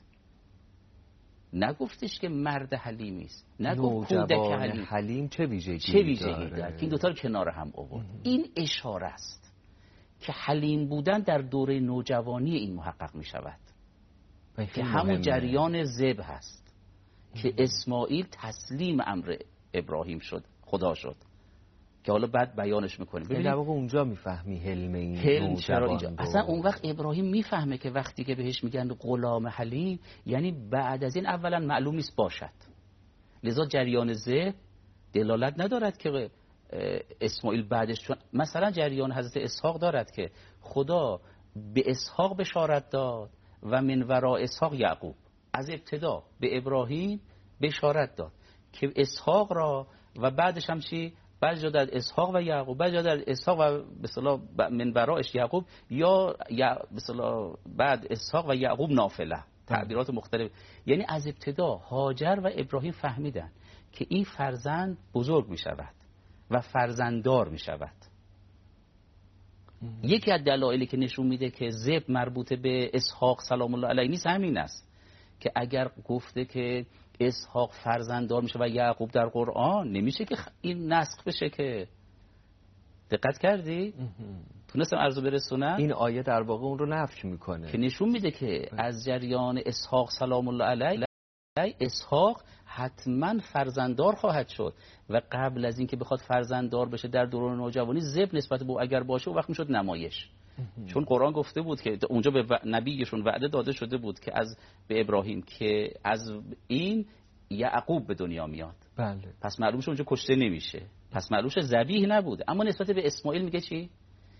Speaker 3: نگفتش که مرد حلیمی است، نگفت کودک حلیم.
Speaker 2: حلیم چه ویژگی
Speaker 3: چه ویژگی داره که این دو تا رو کنار هم آورد. این اشاره است که حلیم بودن در دوره نوجوانی این محقق می شود که همون جریان ذبح هست که اسماعیل تسلیم امر ابراهیم شد، خدا شد، که حالا بعد بیانش میکنیم.
Speaker 2: ببینید در واقع اونجا میفهمی حلم این
Speaker 3: حلم چرا اینجا. اصلا اون وقت ابراهیم میفهمه که وقتی که بهش میگن غلام حلیم یعنی بعد از این اولا معلوم نیست باشد، لذا جریان ذبح دلالت ندارد که اسماعیل بعدش، چون مثلا جریان حضرت اسحاق دارد که خدا به اسحاق بشارت داد و من وراء اسحاق یعقوب. از ابتدا به ابراهیم بشارت داد که اسحاق را و بعدش هم چی؟ بعد جا در اسحاق و یعقوب، بعد جا در اسحاق و به اصطلاح من ورایش یعقوب، یا به اصطلاح بعد اسحاق و یعقوب نافله، تعبیرات مختلف. یعنی از ابتدا هاجر و ابراهیم فهمیدن که این فرزند بزرگ می شود و فرزنددار می شود. یکی از دلایلی که نشون میده که ذبح مربوط به اسحاق سلام الله علیه نیست همین است که اگر گفته که اسحاق فرزنددار میشه و یعقوب در قرآن، نمیشه که این نسخ بشه. که دقت کردی؟ تونستم عرضو برسونم.
Speaker 2: این آیه در واقع اون رو نفی میکنه
Speaker 3: که نشون میده که از جریان اسحاق سلام الله علیه اسحاق حتما فرزنددار خواهد شد و قبل از این که بخواد فرزنددار بشه در دوران نوجوانی ذبح نسبت به اگر باشه وقت میشد نمایش. چون قرآن گفته بود که اونجا به نبیشون وعده داده شده بود که از به ابراهیم که از این یعقوب به دنیا میاد.
Speaker 2: بله.
Speaker 3: پس معلوم شد اونجا کشته نمیشه، پس معلوم شد ذبیح نبوده. اما نسبت به اسماعیل میگه چی؟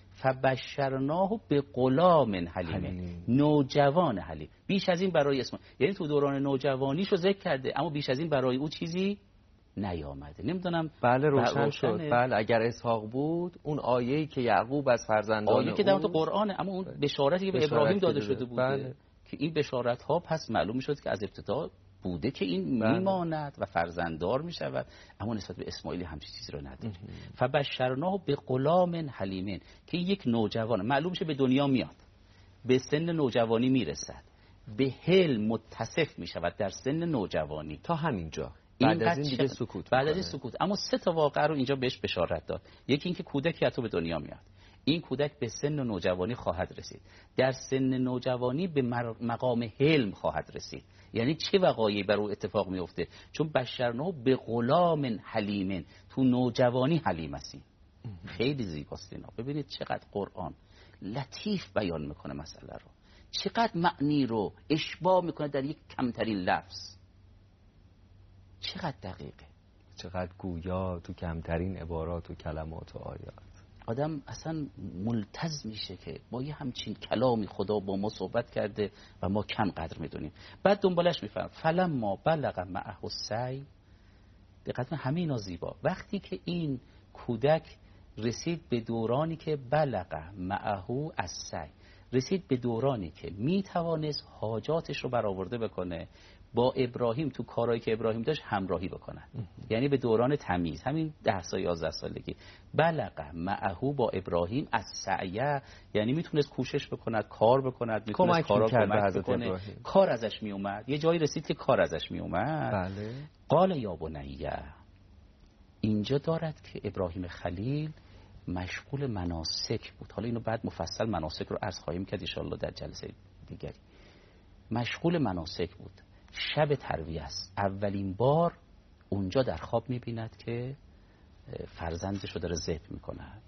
Speaker 3: فبشرناه به غلام حلیم، نوجوان حلیم. بیش از این برای اسماعیل، یعنی تو دوران نوجوانیشو ذکر کرده اما بیش از این برای او چیزی نیامده. نمیدونم.
Speaker 2: بله روشن شد. بله اگر اسحاق بود اون آیه‌ای که یعقوب از فرزندان
Speaker 3: آیه که در تو قرآنه، اما اون بشارتی که به ابراهیم داده شده بوده. بله. که این بشارت ها پس معلوم میشد که از ابتدا بوده که این بله. میماند و فرزنددار میشود، اما نسبت به اسماعیل همچین چیزی رو نداره. فبشرناه به غلام حلیم، که یک نوجوان معلوم شه به دنیا میاد، به سن نوجوانی میرسد، به حلم متصف میشود در سن نوجوانی.
Speaker 2: تا همینجا بعد از این دیگه سکوت
Speaker 3: بعد از این سکوت. اما سه تا واقعه رو اینجا بهش بشارت داد. یکی اینکه کودکی از تو به دنیا میاد، این کودک به سن نوجوانی خواهد رسید، در سن نوجوانی به مقام حلم خواهد رسید. یعنی چه وقایعی بر او اتفاق میفته؟ چون بشرناه به غلام حلیم، تو نوجوانی حلیم هستی. خیلی زیباست اینا. ببینید چقدر قرآن لطیف بیان میکنه مسئله رو، چقدر معنی رو اشباع میکنه در یک کمترین لفظ، چقدر دقیقه،
Speaker 2: چقدر گویا تو کمترین عبارات و کلمات و آیات.
Speaker 3: آدم اصلا ملتز میشه که با یه همچین کلامی خدا با ما صحبت کرده و ما کم قدر میدونیم. بعد دنبالش میفهم فلما بلغ معه السعی، دقیقاً همه اینا زیبا. وقتی که این کودک رسید به دورانی که بلغ معه السعی، رسید به دورانی که میتوانست حاجاتش رو برآورده بکنه، با ابراهیم تو کارهایی که ابراهیم داشت همراهی بکنن. یعنی به دوران تمیز، همین ده سال یازده سالگی. بلغ معه با ابراهیم از سعیه، یعنی میتونست کوشش بکند، کار بکند، میتونست کارا کمک بکنه، کار ازش میومد. یه جایی رسید که کار ازش میومد.
Speaker 2: بله.
Speaker 3: قال یا بنیه، اینجا دارد که ابراهیم خلیل مشغول مناسک بود. حالا اینو بعد مفصل مناسک رو عرض خواهیم کرد ان شاء الله در جلسه دیگری. مشغول مناسک بود. شب ترویه است. اولین بار اونجا در خواب میبیند که فرزندش رو داره ذبح میکند.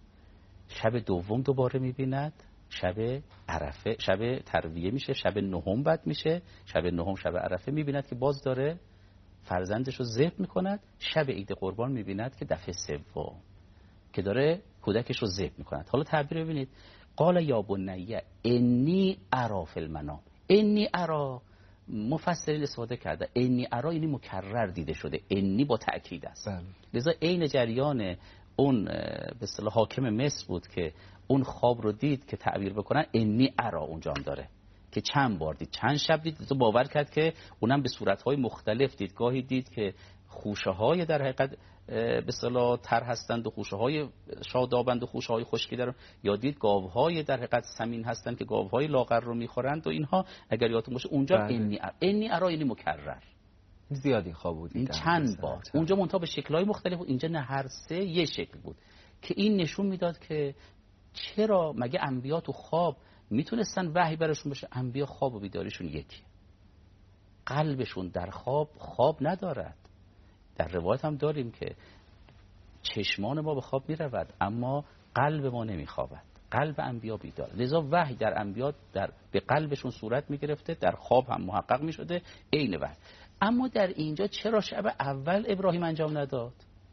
Speaker 3: شب دوم دوباره میبیند، شب عرفه، شب ترویه میشه، شب نهم بعد میشه، شب نهم شب عرفه میبیند که باز داره فرزندش رو ذبح میکند. شب عید قربان میبیند که دفعه سوم که داره کودکش رو ذبح میکند. حالا تعبیر ببینید، قال یا بنیه انی ارا فی المنام. انی ارا مفسرین استفاده کرده، انی ارا یعنی مکرر دیده شده، انی با تأکید است. بله. لذا عین جریان اون به اصطلاح حاکم مصر بود که اون خواب رو دید که تعبیر بکنن، انی ارا اونجا هم داره که چند بار دید، چند شب دید. لذا باور کرد که اونم به صورت‌های مختلف دید. گاهی دید که خوشه‌های در حقیقت به اصطلاح تر هستند و خوشه‌های شادابند و خوشه‌های خشکی دارن، یا دید گاوهای در حقیقت سمین هستند که گاوهای لاغر رو می‌خورند و اینها. اگر یادتون باشه اونجا بله. انی ار انی ارا یعنی مکرر،
Speaker 2: زیادی خواب بود
Speaker 3: این چند بار چند. اونجا منتها به شکل‌های مختلف بود، اینجا نه هر سه یه شکل بود که این نشون میداد که چرا مگه انبیا تو خواب میتونستن وحی براشون بشه؟ انبیا خواب و بیداریشون یکی، قلبشون در خواب خواب ندارد. در روایت هم داریم که چشمان ما به خواب می رود اما قلب ما نمی خوابد. قلب انبیا بیدار، لذا وحی در انبیا در به قلبشون صورت می گرفته، در خواب هم محقق می شده عین وحی. اما در اینجا چرا شب اول ابراهیم انجام نداد؟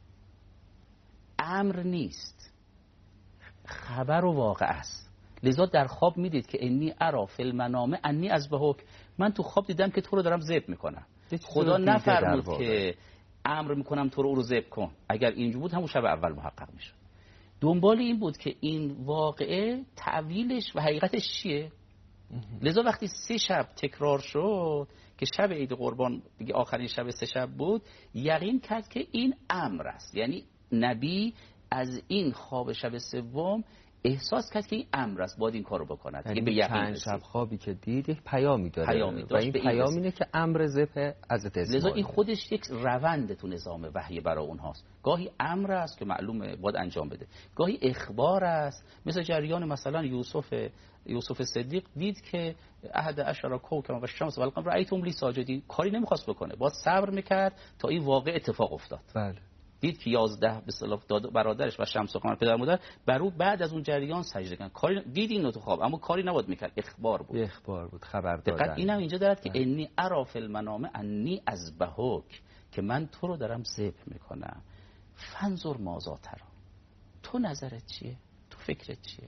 Speaker 3: امر نیست، خبر و واقع است. لذا در خواب می دید که انی ارا فی المنام انی اذبحک، من تو خواب دیدم که تو رو دارم ذبح میکنم. خدا نفرمود که امر میکنم تو رو او رو ذبح کن. اگر اینجور بود همون شب اول محقق میشد. دنبال این بود که این واقعه تعویلش و حقیقتش چیه. لذا وقتی سه شب تکرار شد که شب عید قربان دیگه آخرین شب سه شب بود، یقین کرد که این امر است. یعنی نبی از این خواب شب سوم احساس کرد که این امر است، باید این کارو بکند.
Speaker 2: یعنی به یقین شب خوابی که دید یک پیامی داره،
Speaker 3: پیامی
Speaker 2: و این پیام اینه که امر ذبح حضرت اسماعیل.
Speaker 3: لذا این خودش یک روند تو نظام وحی برای اونهاست. گاهی امر است که معلومه باید انجام بده، گاهی اخبار است. مثل جریان مثلا یوسف یوسف صدیق دید که احد عشر کوکبا و الشمس و القمر رأیتهم لی ساجدین، کاری نمیخواست بکنه، باید صبر میکرد تا این واقع اتفاق افتاد.
Speaker 2: بله.
Speaker 3: دید که یازده به اصطلاح برادرش و شمس و قمر پدر مادر بر او بعد از اون جریان سجده کردن. کاری دید اینو تو خواب، اما کاری نباید میکرد، اخبار بود.
Speaker 2: اخبار بود، خبر دادن.
Speaker 3: دقیقاً اینم اینجا دارد که انی ارا فی المنام انی اذبحک، که من تو رو دارم ذبح میکنم. فانظر ماذا تری، تو نظرت چیه؟ تو فکرت چیه؟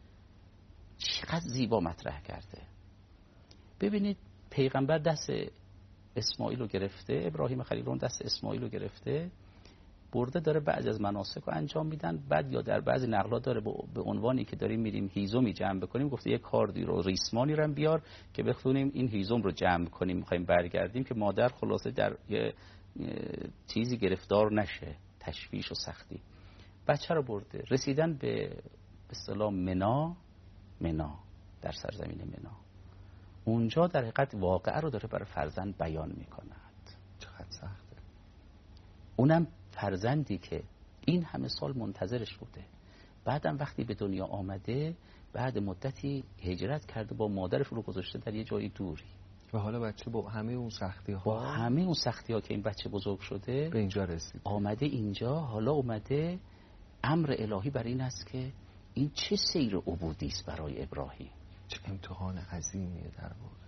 Speaker 3: چقدر زیبا مطرح کرده. ببینید پیغمبر دست اسماعیل رو گرفته، ابراهیم خلیل اون دست اسماعیل رو گرفته برده، داره بعضی از مناسک رو انجام میدن. بعد یا در بعضی نقلا داره به عنوانی که داریم میریم هیزمی جمع بکنیم، گفته یک کاردی رو ریسمانی رو بیار که بخونیم این هیزم رو جمع کنیم، میخوایم برگردیم، که مادر خلاصه در یه چیزی گرفتار نشه، تشویش و سختی. بچه رو برده، رسیدن به به اصطلاح منا، منا در سرزمین منا. اونجا در حقیقت واقعه رو داره برای فرزند بیان میکند.
Speaker 2: چقدر سخته.
Speaker 3: اونم فرزندی که این همه سال منتظرش بوده، بعدم وقتی به دنیا آمده بعد مدتی هجرت کرده، با مادرش رو گذاشته در یه جای دوری،
Speaker 2: و حالا بچه با همه اون سختی ها
Speaker 3: با همه اون سختی ها که این بچه بزرگ شده
Speaker 2: به اینجا رسید، آمده
Speaker 3: اینجا. حالا اومده امر الهی بر این است که این چه سیر عبودی است برای ابراهیم،
Speaker 2: چه امتحان عظیمیه در واقع.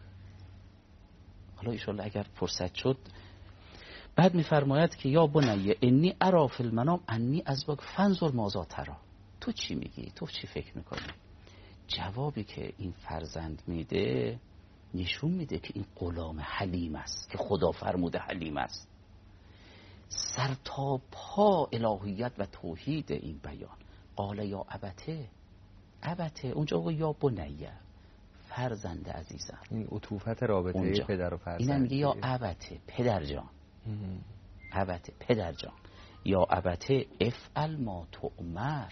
Speaker 3: حالا ایشالله اگر فرصت شد. بعد میفرماید که یا بنی انی ارا فی المنام انی اذبحک فانظر ماذا تری، تو چی میگی، تو چی فکر میکنی؟ جوابی که این فرزند میده نشون میده که این غلام حلیم است که خدا فرموده حلیم است. سر تا پا الهیت و توحید این بیان. قال یا ابته، ابته اونجا گفت یا بنیه، فرزند عزیزم.
Speaker 2: این عطوفت رابطه اونجا. پدر و فرزند.
Speaker 3: اینم میگه یا ابته، پدر جان. ابته، پدر جان. یا ابته افعل ما تؤمر،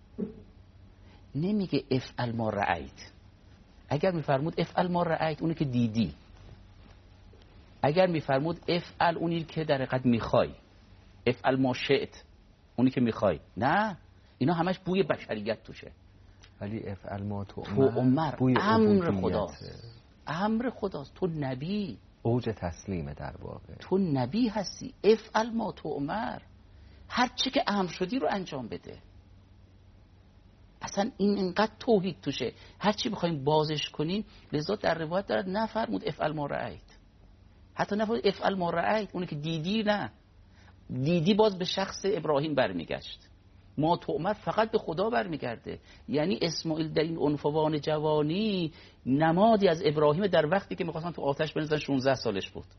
Speaker 3: نمیگه افعل ما رأیت. اگر میفرمود افعل ما رأیت اونی که دیدی، اگر میفرمود افعل اونی که در حقیقت میخوای، افعل ما شئت اونی که میخوای، نه اینا همش بوی بشریت توشه.
Speaker 2: ولی افعل ما تؤمر،
Speaker 3: تؤمر امر خداست، امر خداست. تو نبی،
Speaker 2: اوج تسلیمه در واقع،
Speaker 3: تو نبی هستی. افعل ما تؤمر، هر چی که امر شدی رو انجام بده. اصلا این اینقدر توحید توشه، هر چی بخوایم بازش کنیم. لذا در روایت دارد نفرمود افعل ما رأیت، حتی نفرمود افعل ما رأیت اونی که دیدی، نه دیدی باز به شخص ابراهیم برمیگشت. ما تؤمر فقط به خدا برمیگرده. یعنی اسماعیل در این عنفوان جوانی نمادی از ابراهیم در وقتی که میخواستن تو آتش بندازن شانزده سالش بود.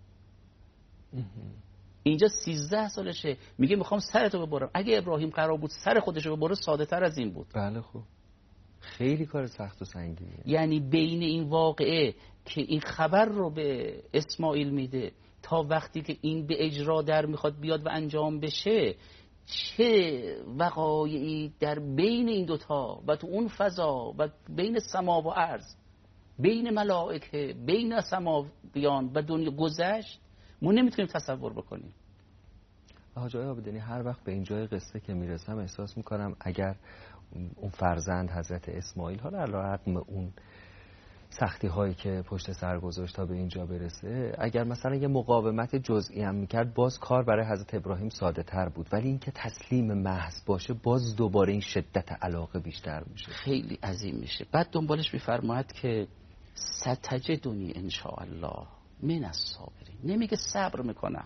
Speaker 3: اینجا سیزده سالشه، میگه میخوام سرتو ببرم. اگه ابراهیم قرار بود سر خودشو ببره ساده تر از این بود.
Speaker 2: بله خب خیلی کار سخت و سنگینیه.
Speaker 3: یعنی بین این واقعه که این خبر رو به اسماعیل میده تا وقتی که این به اجرا در میخواد بیاد و انجام بشه، چه وقایعی در بین این دوتا و تو اون فضا و بین سما و ارض، بین ملائکه، بین سماویان و دنیا گذشت، ما نمیتونیم تصور بکنیم.
Speaker 2: حاج آقای عابدینی، هر وقت به اینجای قصه که میرسم احساس میکنم اگر اون فرزند حضرت اسماعیل حالا علی رغم اون سختی هایی که پشت سر گذاشت تا به اینجا برسه، اگر مثلا یه مقاومت جزئی هم میکرد باز کار برای حضرت ابراهیم ساده تر بود، ولی اینکه تسلیم محض باشه باز دوباره این شدت علاقه بیشتر میشه،
Speaker 3: خیلی عظیم میشه. بعد دنبالش میفرماید که ستجدنی ان شاء الله من الصابرین، نمیگه صبر میکنم،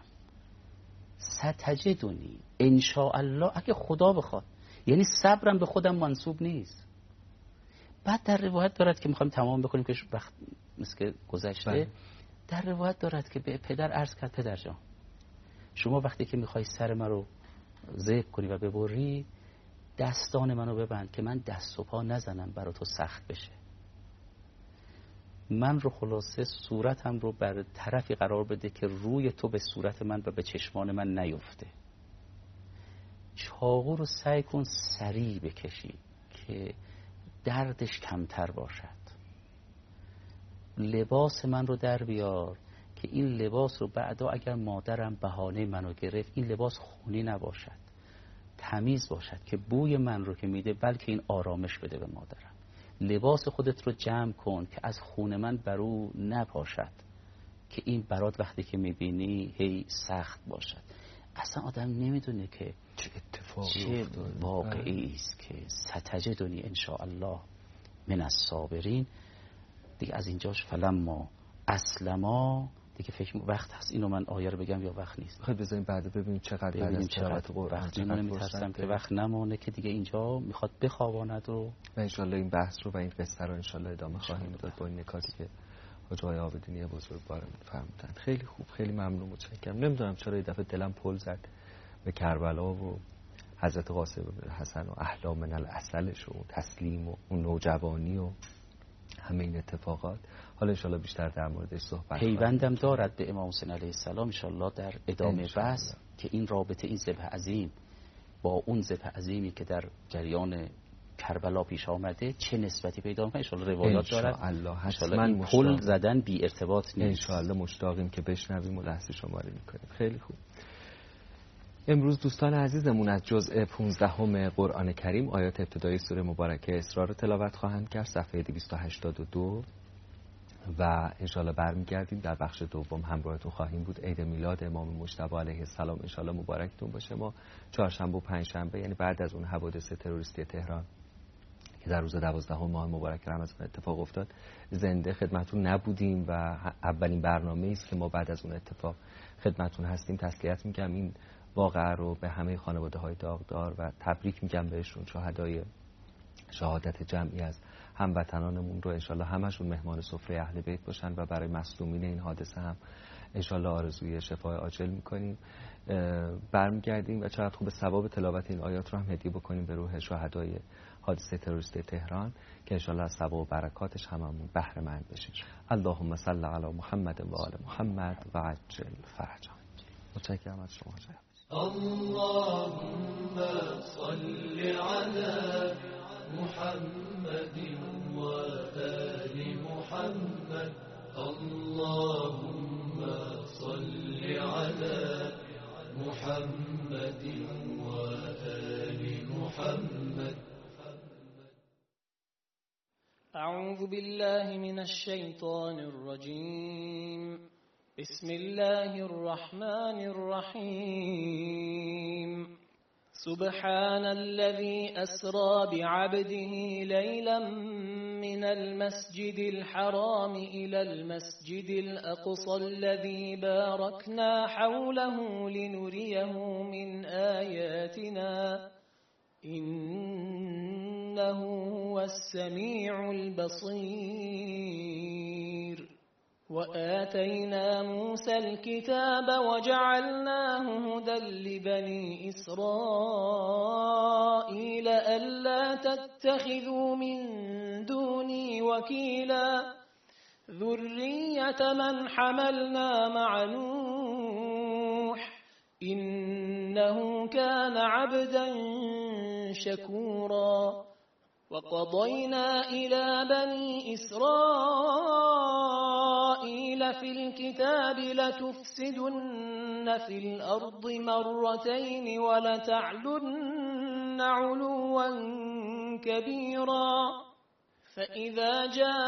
Speaker 3: ستجدنی ان شاء الله اگه خدا بخواد، یعنی صبرم به خودم منسوب نیست. بعد در روایت دارد که میخوایم تمام بکنیم که وقت مثل که گذشته بله. در روایت دارد که به پدر عرض کرد پدر جان شما وقتی که میخوای سر من رو ذبح کنی و ببری، دستان منو ببند که من دست و پا نزنم برای تو سخت بشه. من رو خلاصه صورتم رو بر طرفی قرار بده که روی تو به صورت من و به چشمان من نیفته. چاقو رو سعی کن سریع بکشی که دردش کمتر باشد. لباس من رو در بیار که این لباس رو بعدا اگر مادرم بهانه منو گرفت این لباس خونی نباشد، تمیز باشد که بوی من رو که میده بلکه این آرامش بده به مادرم. لباس خودت رو جمع کن که از خون من برو نپاشد، که این برات وقتی که میبینی هی سخت باشد. اصلا آدم نمیدونه که
Speaker 2: چه اتفاقی
Speaker 3: چه واقعی است که ستجدنی ان شاء الله من الصابرین. دیگه از اینجاش فلما اسلما دیگه فکر وقت هست اینو من آیه رو بگم یا وقت نیست؟
Speaker 2: خب بذاریم بعد ببینیم چقدر بعد از تلاوت قرآن
Speaker 3: وقت میمونه. میترسم که وقت نمونه که دیگه اینجا میخواد بخواباند و
Speaker 2: و انشالله این بحث رو و این قصه رو انشالله ادامه خواهیم داد با این نکاتی که حاج آقای عابدینی بزرگوارمون فرمودن. خیلی خوب، خیلی ممنون، متشکرم. نمیدونم چرا یه دفعه دلم پل زد به کربلا و حضرت قاسم حسن و احلا من العسلش و تسلیم و اون نوجوانی و همه این اتفاقات. حالا انشالله بیشتر در موردش صحبت
Speaker 3: پیوندم دارد به امام حسین علیه السلام انشالله در ادامه بحث که این رابطه، این ذبح عظیم با اون ذبح عظیمی که در جریان کربلا پیش آمده چه نسبتی پیدا می‌کنه. انشالله روایات دارد.
Speaker 2: انشالله
Speaker 3: این پل زدن بی ارتباط نیست.
Speaker 2: انشالله مشتاقیم که بشنویم و لحظه شماری می‌کنیم. خیلی خوب. امروز دوستان عزیزمون از جزء پانزدهم قرآن کریم آیات ابتدایی سوره مبارکه اسراء رو تلاوت خواهند کرد، صفحه دویست و هشتاد و دو، و انشالله برمیگردیم در بخش دوم همراهتون خواهیم بود. عید میلاد امام مجتبی علیه السلام انشالله مبارکتون باشه. ما چهارشنبه و پنجشنبه، یعنی بعد از اون حوادث تروریستی تهران که در روز دوازدهم ماه مبارک رمضان اتفاق افتاد، زنده خدمتون نبودیم و اولین برنامه‌ای است که ما بعد از اون اتفاق خدمتون هستیم. تسلیت میگم این واقعه رو به همه خانواده‌های داغدار و تبریک میگم بهشون، شهدای شهادت جمعی از هموطنانمون رو. انشالله همشون مهمان سفره اهل بیت باشن و برای مصدومین این حادثه هم انشالله آرزوی شفای عاجل میکنیم. برمیگردیم و چقدر خوب ثواب تلاوت این آیات رو هم هدیه بکنیم به روح شهدای حادثه تروریستی تهران که انشالله از ثواب و برکاتش هممون بهره مند بشیم. اللهم صل علی محمد و آل محمد و عجل فرجهم. متشکرم از شما.
Speaker 4: اللهم صل على محمد وآل محمد. اللهم صل على محمد وآل محمد.
Speaker 5: أعوذ بالله من الشيطان الرجيم. بسم الله الرحمن الرحيم. سبحان الذي أسرى بعبده ليلا من المسجد الحرام إلى المسجد الأقصى الذي باركنا حوله لنريه من آياتنا إنه هو السميع البصير. وآتينا موسى الكتاب وجعلناه هدى لبني إسرائيل ألا تتخذوا من دوني وكيلا ذرية من حملنا مع نوح إنه كان عبدا شكورا. وقضينا إلى بني إسرائيل في الكتاب لتفسدن في الأرض مرتين ولتعلن علوا كبيرا. فإذا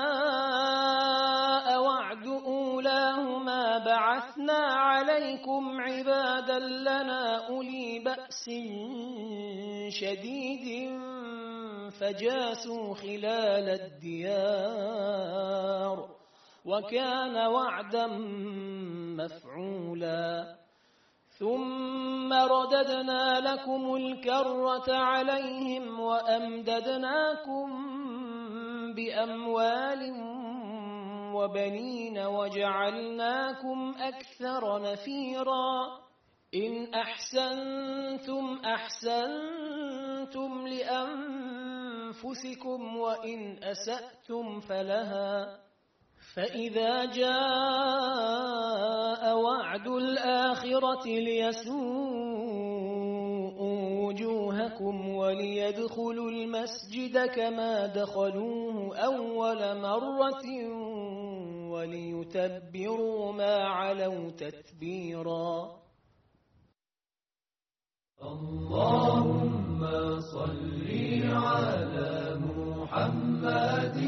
Speaker 5: جاء وعد أولاهما بعثنا عليكم عبادا لنا أولي بأس شديد فجاسوا خلال الديار وكان وعدا مفعولا. ثم رددنا لكم الكرة عليهم وأمددناكم بأموال وبنين وجعلناكم أكثر نفيرا. إن أحسنتم أحسنتم لأنفسكم وإن أسأتم فلها. فإذا جاء وعد الآخرة ليسوءوا وجوهكم وليدخلوا المسجد كما دخلوه أول مرة وليتبروا ما علوا تتبيرا.
Speaker 4: اللهم صل على محمد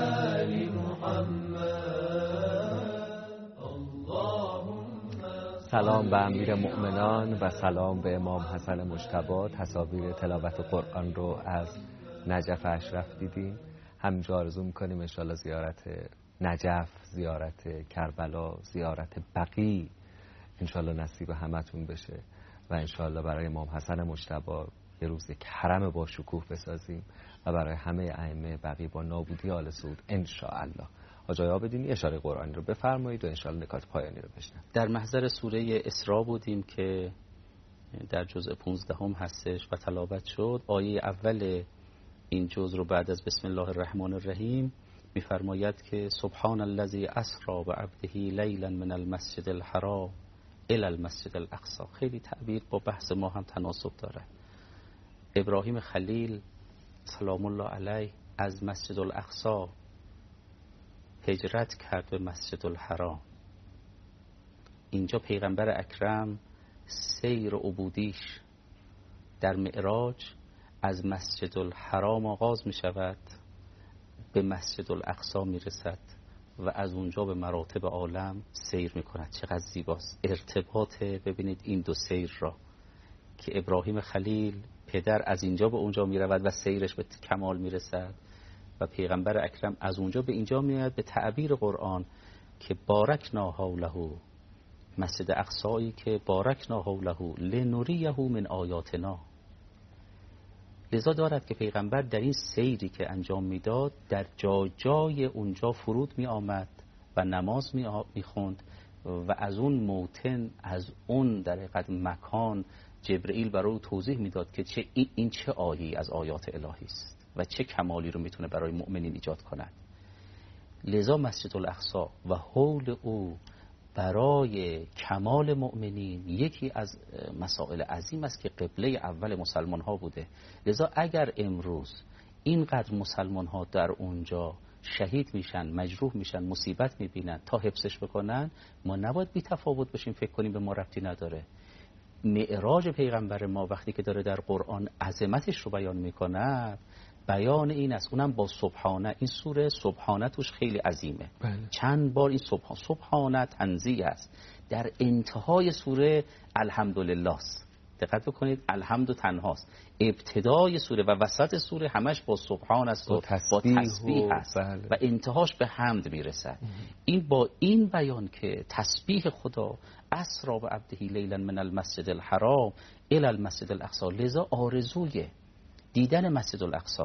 Speaker 4: وآل محمد. اللهم
Speaker 2: سلام به امیر مؤمنان و سلام به امام حسن مجتبی. تصاویر تلاوت قرآن رو از نجف اشرف دیدیم. همینجا آرزو میکنیم انشالله زیارت نجف، زیارت کربلا، زیارت بقیع انشالله نصیب همتون بشه و انشالله برای امام حسن مجتبی یه روز یک حرم با شکوه بسازیم و برای همه ائمه بقیع با نابودی آل سعود انشاءالله. حاج آقا بدینی اشاره قرآنی رو بفرمایید و انشالله نکات پایانی رو بشنویم.
Speaker 3: در محضر سوره اسراء بودیم که در جزء پانزدهم هستش و تلاوت شد. آیه اول این جزء رو بعد از بسم الله الرحمن الرحیم میفرماید که سبحان الذی اسری بعبده لیلا من المسجد الحرام الی المسجد الاقصی. خیلی تعبیر با بحث ما هم تناسب داره. ابراهیم خلیل سلام الله علیه از مسجد الاقصی هجرت کرد به مسجد الحرام. اینجا پیغمبر اکرم سیر عبودیش در معراج از مسجد الحرام آغاز می شود، به مسجد الاقصی می رسد و از اونجا به مراتب عالم سیر می کند. چقدر زیباست ارتباط. ببینید این دو سیر را که ابراهیم خلیل پدر از اینجا به اونجا می رود و سیرش به کمال می رسد و پیغمبر اکرم از اونجا به اینجا می آید. به تعبیر قرآن که بارکنا حوله، مسجد اقصایی که بارکنا حوله لنریه من آیاتنا. لذا دارد که پیغمبر در این سیری که انجام میداد در جا جای اونجا فرود می آمد و نماز می خوند و از اون موطن، از اون در حقیقت مکان جبرئیل برای او توضیح میداد که چه این, این چه آیی از آیات الهی است و چه کمالی رو میتونه برای مؤمنین ایجاد کند. لذا مسجد الاقصی و حول او برای کمال مؤمنین یکی از مسائل عظیم است که قبله اول مسلمان ها بوده. لذا اگر امروز اینقدر مسلمان ها در اونجا شهید میشن، مجروح میشن، مصیبت میبینن تا حفظش بکنن، ما نباید بی تفاوت بشیم فکر کنیم به ما ربطی نداره. معراج پیغمبر ما وقتی که داره در قرآن عظمتش رو بیان میکنه، بیان این است، اونم با سبحانه. این سوره سبحانه توش خیلی عظیمه. بله. چند بار این سبحانه سبحانه تنزیه است. در انتهای سوره الحمدلله است. دقت بکنید، الحمد تنهاست. ابتدای سوره و وسط سوره همش با سبحان است و با تسبیح, با تسبیح است. بله. و انتهاش به حمد میرسد. این با این بیان که تسبیح خدا اسری بعبده لیلا من المسجد الحرام الی المسجد الاقصی. لذا آرزوی دیدن مسجد الاقصی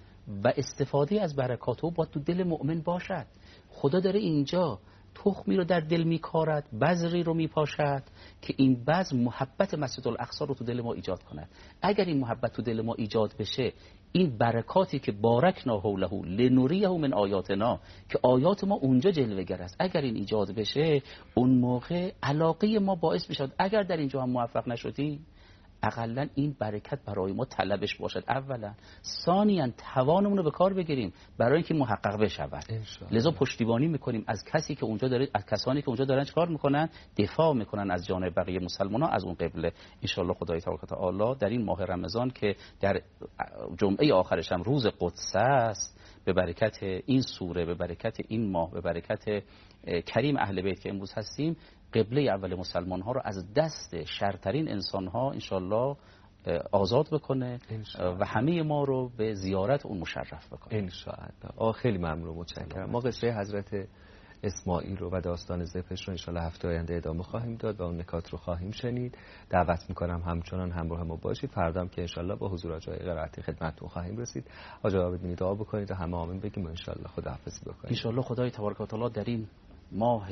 Speaker 3: و استفاده از برکات او با تو دل مؤمن باشد. خدا داره اینجا تخمی رو در دل میکارد، بذری رو میپاشد که این بذر محبت مسجد الاقصی رو تو دل ما ایجاد کند. اگر این محبت تو دل ما ایجاد بشه، این برکاتی که بارکنا حوله لنریه من آیاتنا، که آیات ما اونجا جلوه‌گر است، اگر این ایجاد بشه، اون موقع علاقه ما باعث بشه اگر در اینجا هم موفق نشدی، اقلا این برکت برای ما طلبش باشد اولا. ثانیاً توانمون رو به کار بگیریم برای اینکه محقق بشود. لذا پشتیبانی میکنیم از کسی که اونجا داره، از کسانی که اونجا دارن چیکار میکنن، دفاع میکنن از جانب بقیه مسلمان‌ها از اون قبله. ان شاء الله خدای تبارک و تعالی در این ماه رمضان که در جمعه آخرش هم روز قدس است، به برکت این سوره، به برکت این ماه، به برکت کریم اهل بیت که امروز هستیم، قبله اول مسلمان ها رو از دست شرترین انسان ها انشالله آزاد بکنه و همه ما رو به زیارت اون مشرف بکنه
Speaker 2: انشاءالله. خیلی ممنون، متشکرم. ما قصه حضرت اسماعیل رو و داستان ذبحش رو انشالله هفته آینده ادامه خواهیم داد و اون نکات رو خواهیم شنید. دعوت میکنم همچنان همراه ما باشید. فردا هم که انشالله با حضور آقای قرائتی خدمتتون خواهیم رسید. آقا بدونید دعا بکنید و همه آمین بگیم و انشالله خداحافظی بکنید.
Speaker 3: انشالله خدای تبارک و تعالی در این ماه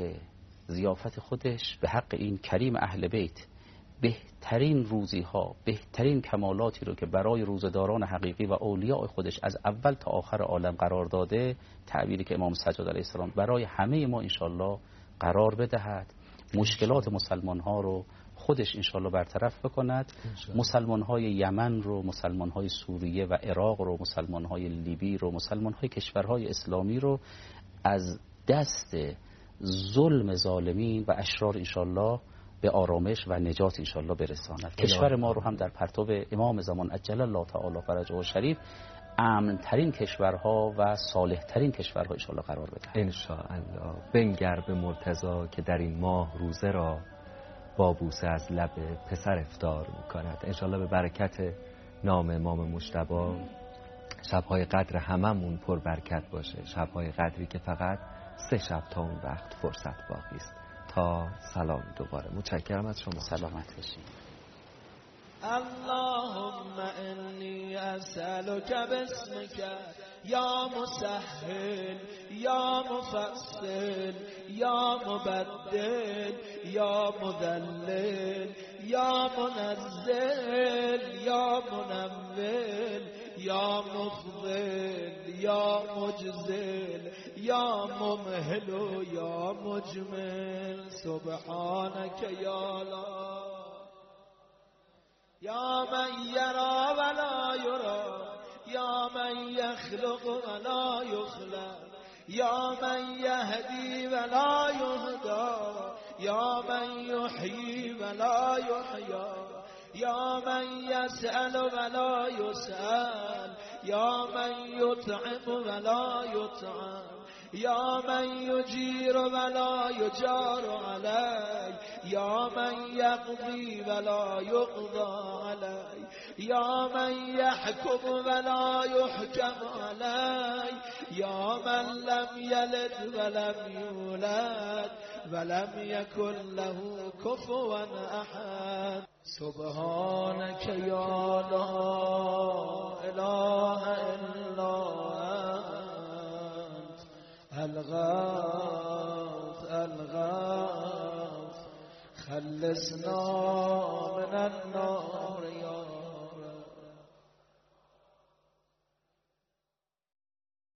Speaker 3: ضیافت خودش به حق این کریم اهل بیت بهترین روزی ها، بهترین کمالاتی رو که برای روزداران حقیقی و اولیاء خودش از اول تا آخر عالم قرار داده، تعبیری که امام سجاد علیه السلام برای همه ما انشالله قرار بدهد. مشکلات مسلمان ها رو خودش انشالله برطرف بکند. مسلمان های یمن رو، مسلمان های سوریه و عراق رو، مسلمان های لیبی رو، مسلمان های کشورهای اسلامی رو از دست ظلم ظالمین و اشرار انشالله به آرامش و نجات انشالله برساند. کشور ما رو هم در پرتو امام زمان عجل الله تعالی فرجه شریف امن ترین کشورها و صالح ترین کشورها انشالله قرار بده.
Speaker 2: انشاءالله. بنگر به مرتضی که در این ماه روزه را با بوسه از لب پسر افطار میکند. انشالله به برکت نام امام مجتبی شبهای قدر هممون پر برکت باشه، شبهای قدری که فقط سه شب تا اون وقت فرصت باقی است. تا سلام دوباره، متشکرم از شما.
Speaker 3: سلامت باشید.
Speaker 5: اللهم انی اسألک باسمک یا مسهل یا مفصل یا مبدل یا مذلل یا منزل یا منول یا مفضل یا مجزل یا ممهل یا مجمل سبحانك یا لا یا من یرا ولا یرا یا من یخلق ولا یخلق یا من یهدی ولا یهدا یا من یحیی ولا یحیا یا من یسأل ولا یسأل یا من یطعم ولا یطعم یا من یجیر ولا یجار علی یا من یقضی ولا یقضى علی یا من یحکم ولا یحکم علی یا من لم یلد ولم یولد ولم یکن له کفوا احد سبحانك یا لا اله الا الغوث الغوث خلصنا من النار